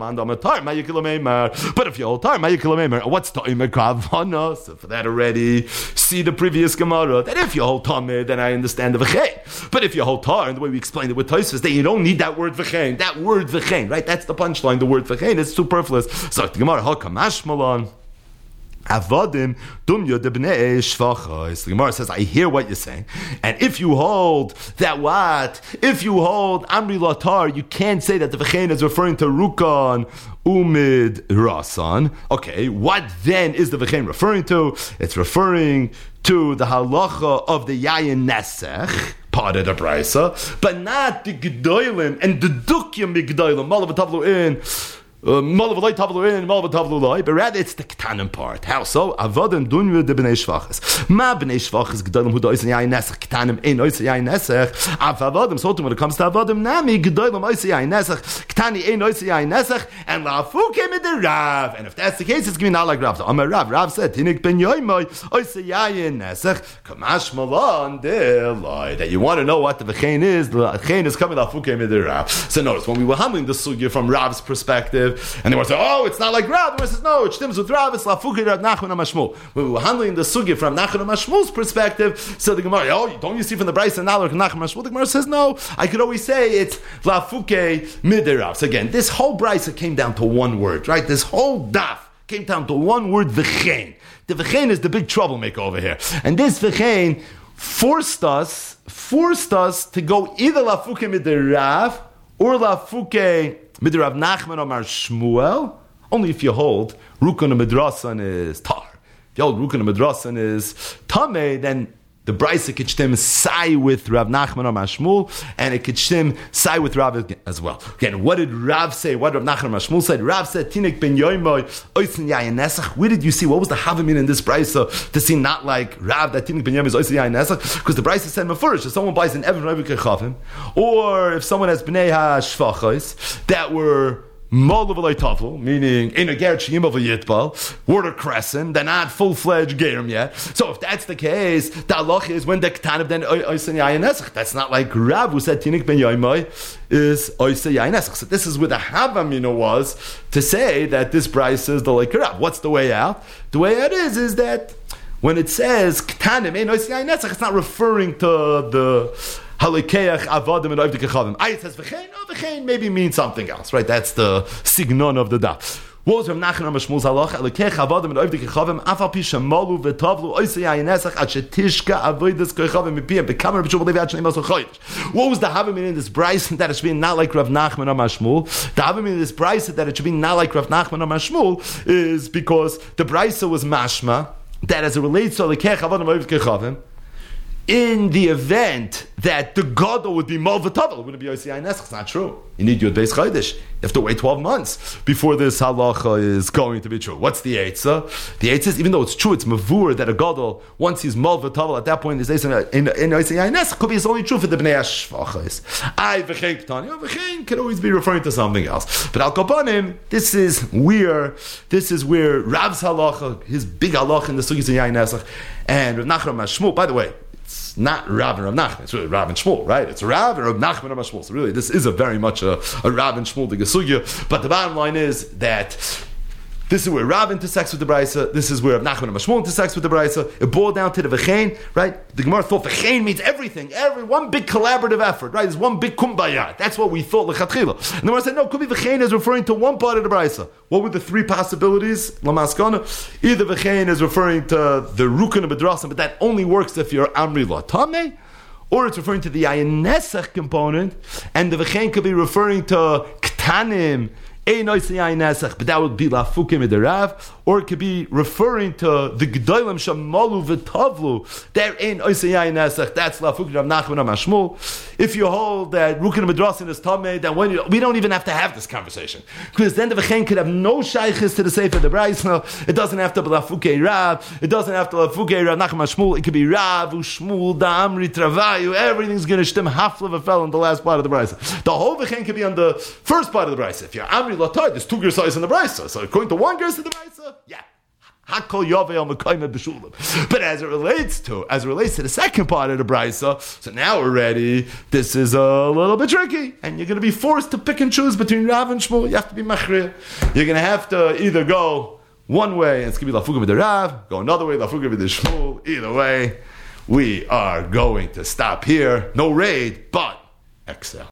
But if you hold tar, what's ta'imer kavana? So for that already, see the previous Gemara that if you hold tame, then I understand the v'chein. But if you hold tar, and the way we explained it with Tosfos, then you don't need that word v'chein. That word v'chein, right? That's the punchline. The word v'chein is superfluous. So the Gemara hakamash malan. Avodim dumya de bnei shvachos. The Gemara says, I hear what you're saying. And if you hold that what? If you hold Amri Latar, you can't say that the V'chein is referring to Rukan Umid Rasan. Okay, what then is the V'chein referring to? It's referring to the halacha of the Yayin Nesech, part of the Brisa, but not the Gedolim and the Dukyam Gedolim. Malav Tavlu in Malavaloi Tavlu in, Malav Tavlu Loi, but rather it's the Ketanim part. How so? Avodim Dunya de Bnei Shvachas. Ma Bnei Shvachas Gedolim Hu Doisen Yain Nesach, Ketanim Ein Oisen Yain Nesach. Av Avodim, so when it comes to Avodim Nami, Gedolim Oisen Yain Nesach, Ketani Ein Oisen Yain Nesach, and Lafu came in the Rav. And if that's the case, it's going to be not like Rav. So Amar Rav said, Tinik Ben Yoimoy, Oisen Yain Nesach, Kamash Malon De Loi. That you want to know what the V'chein is, the V'chein is coming, Lafu came in the Rav. So notice, when we were handling the sugya from Rav's perspective, and they were saying, oh, it's not like Rav. The one says, no, it stems with Rav. It's Lafuki Rav Nachman HaMashmul. When we were handling the sugya from Nachman HaMashmul's perspective, so the Gemara, oh, don't you see from the Brisa and now like Nachman HaMashmul? The Gemara says, no, I could always say it's Lafuke Midirav. So again, this whole Brisa came down to one word, right? This whole daf came down to one word, V'chein. The V'chein is the big troublemaker over here. And this V'chein forced us to go either Lafuke Midirav or Lafuke Midirav Nachman Amar Shmuel, only if you hold Rukun Midrasan is Tar. If you hold Rukun Midrasan is Tameh, then the Brisa could stem sai with Rav Nachman Amar Shmuel, and it could stem sai with Rav as well. Again, what did Rav say? What did Rav Nachman Amar Shmuel said? Rav said, Tinik ben Yoimoy, Oisen Yayin Nesach. Where did you see? What was the Havamin in this Brisa to see not like Rav, that Tinik ben Yoimoy is Oisen Yayin Nesach? Because the Brisa said, Mefurish, if someone buys an Evan Rav Kechavim, or if someone has Bnei HaShvachos that were Malavaloi Tavlu, meaning in a ger chiyim of a yitbal, water crescent, they're not full-fledged gerim yet. So if that's the case, the halach is when the ketanim then oisay yayin nesach. That's not like Rav who said Tinik ben Yoimoy is oisay yayin nesach. So this is where the havamina was to say that this Brisa is the like Rav. What's the way out? The way out is that when it says ketanim ein oisay yayin nesach, it's not referring to the Halikeach Avadim and Oivdik Echavim. It says V'chein, V'chein maybe means something else, right? That's the signon of the daf. What was Rav Nachman Amar Shmuel's halach? Halikeach Avadim and Oivdik Echavim, Afal Pi Shemalu V'Tavlu Oisei Yayin Nesach Ad Shetishka Avodas Kechavim Mipiyam B'Kamar B'Shuv Levi Ad Shnei Masol Chodesh. What was the Havamin in this Brisa that it should be not like Rav Nachman Amar Shmuel? The Havamin in this Brisa that it should be not like Rav Nachman Amar Shmuel is because the Brisa was mashma that as it relates to Halikeach Avadim and Oivdik Echavim, in the event that the Gadol would be Mal V'Tavel, it wouldn't be Oisei Yayin Nesach. It's not true. You need Yud Beis Chodesh. You have to wait 12 months before this halacha is going to be true. What's the Eitzah? The Eitzah is, even though it's true, it's Mavur that a Gadol, once he's Mal V'Tavel, at that point, is in Oisei Yayin Nesach, could be it's only true for the Bnei HaShvachos. V'chein Ketani. V'chein can always be referring to something else. But Al Kapanim, this is where Rav's halacha, his big halacha in the Sugis of Yayin Nesach, and Rav Nachman Amar Shmuel, by the way, it's not Rav and Rav Nachman, it's really Rav and Shmuel, right? It's Rav and Rav Nachman and Rav Shmuel. So really, this is a very much a Rav and Shmuel Sugya. But the bottom line is that this is where Rav intersects with the Brisa. This is where Rav Nachman and Rav Shmuel intersects with the Brisa. It boiled down to the V'chein, right? The Gemara thought V'chein means everything, one big collaborative effort, right? It's one big kumbaya. That's what we thought l'chatchila. And the Gemara said, no, could be V'chein is referring to one part of the Brisa. What were the three possibilities? Lamaskana. Either V'chein is referring to the Rukun B'drasim, but that only works if you're Amri La Tameh, or it's referring to the Yayin Nesach component, and the V'chein could be referring to Ktanim, but that would be Lafukim Midirav, or it could be referring to the Gedolim Shamalu V'Tavlu. There ain't Oisei Yayin Nesach. That's Lafukim Rav Nachman Amar Shmuel. If you hold that Rukin Midrasin is Tameh, then we don't even have to have this conversation, because then the V'chein could have no shaykhis to the Sefer the Brisa. It doesn't have to be Lafukim Rav. It doesn't have to be Lafukim Rav Nachman Amar Shmuel. It could be Rav U'Shmuel Da'amri Travayu. Everything's going to stem hafla v'fel in the last part of the Brisa. The whole V'chein could be on the first part of the Brisa. If you're Amri Latar, there's two gersais in the Brisa. So according to one gersa in the Brisa, yeah. Hakol Yovei Mekayim B'Shulim. But as it relates to the second part of the Brisa, so now we're ready. This is a little bit tricky, and you're going to be forced to pick and choose between Rav and Shmuel. You have to be machrir. You're going to have to either go one way, and it's going to be Lafugim with the Rav, go another way, Lafugim with the Shmuel. Either way, we are going to stop here. No raid, but excel.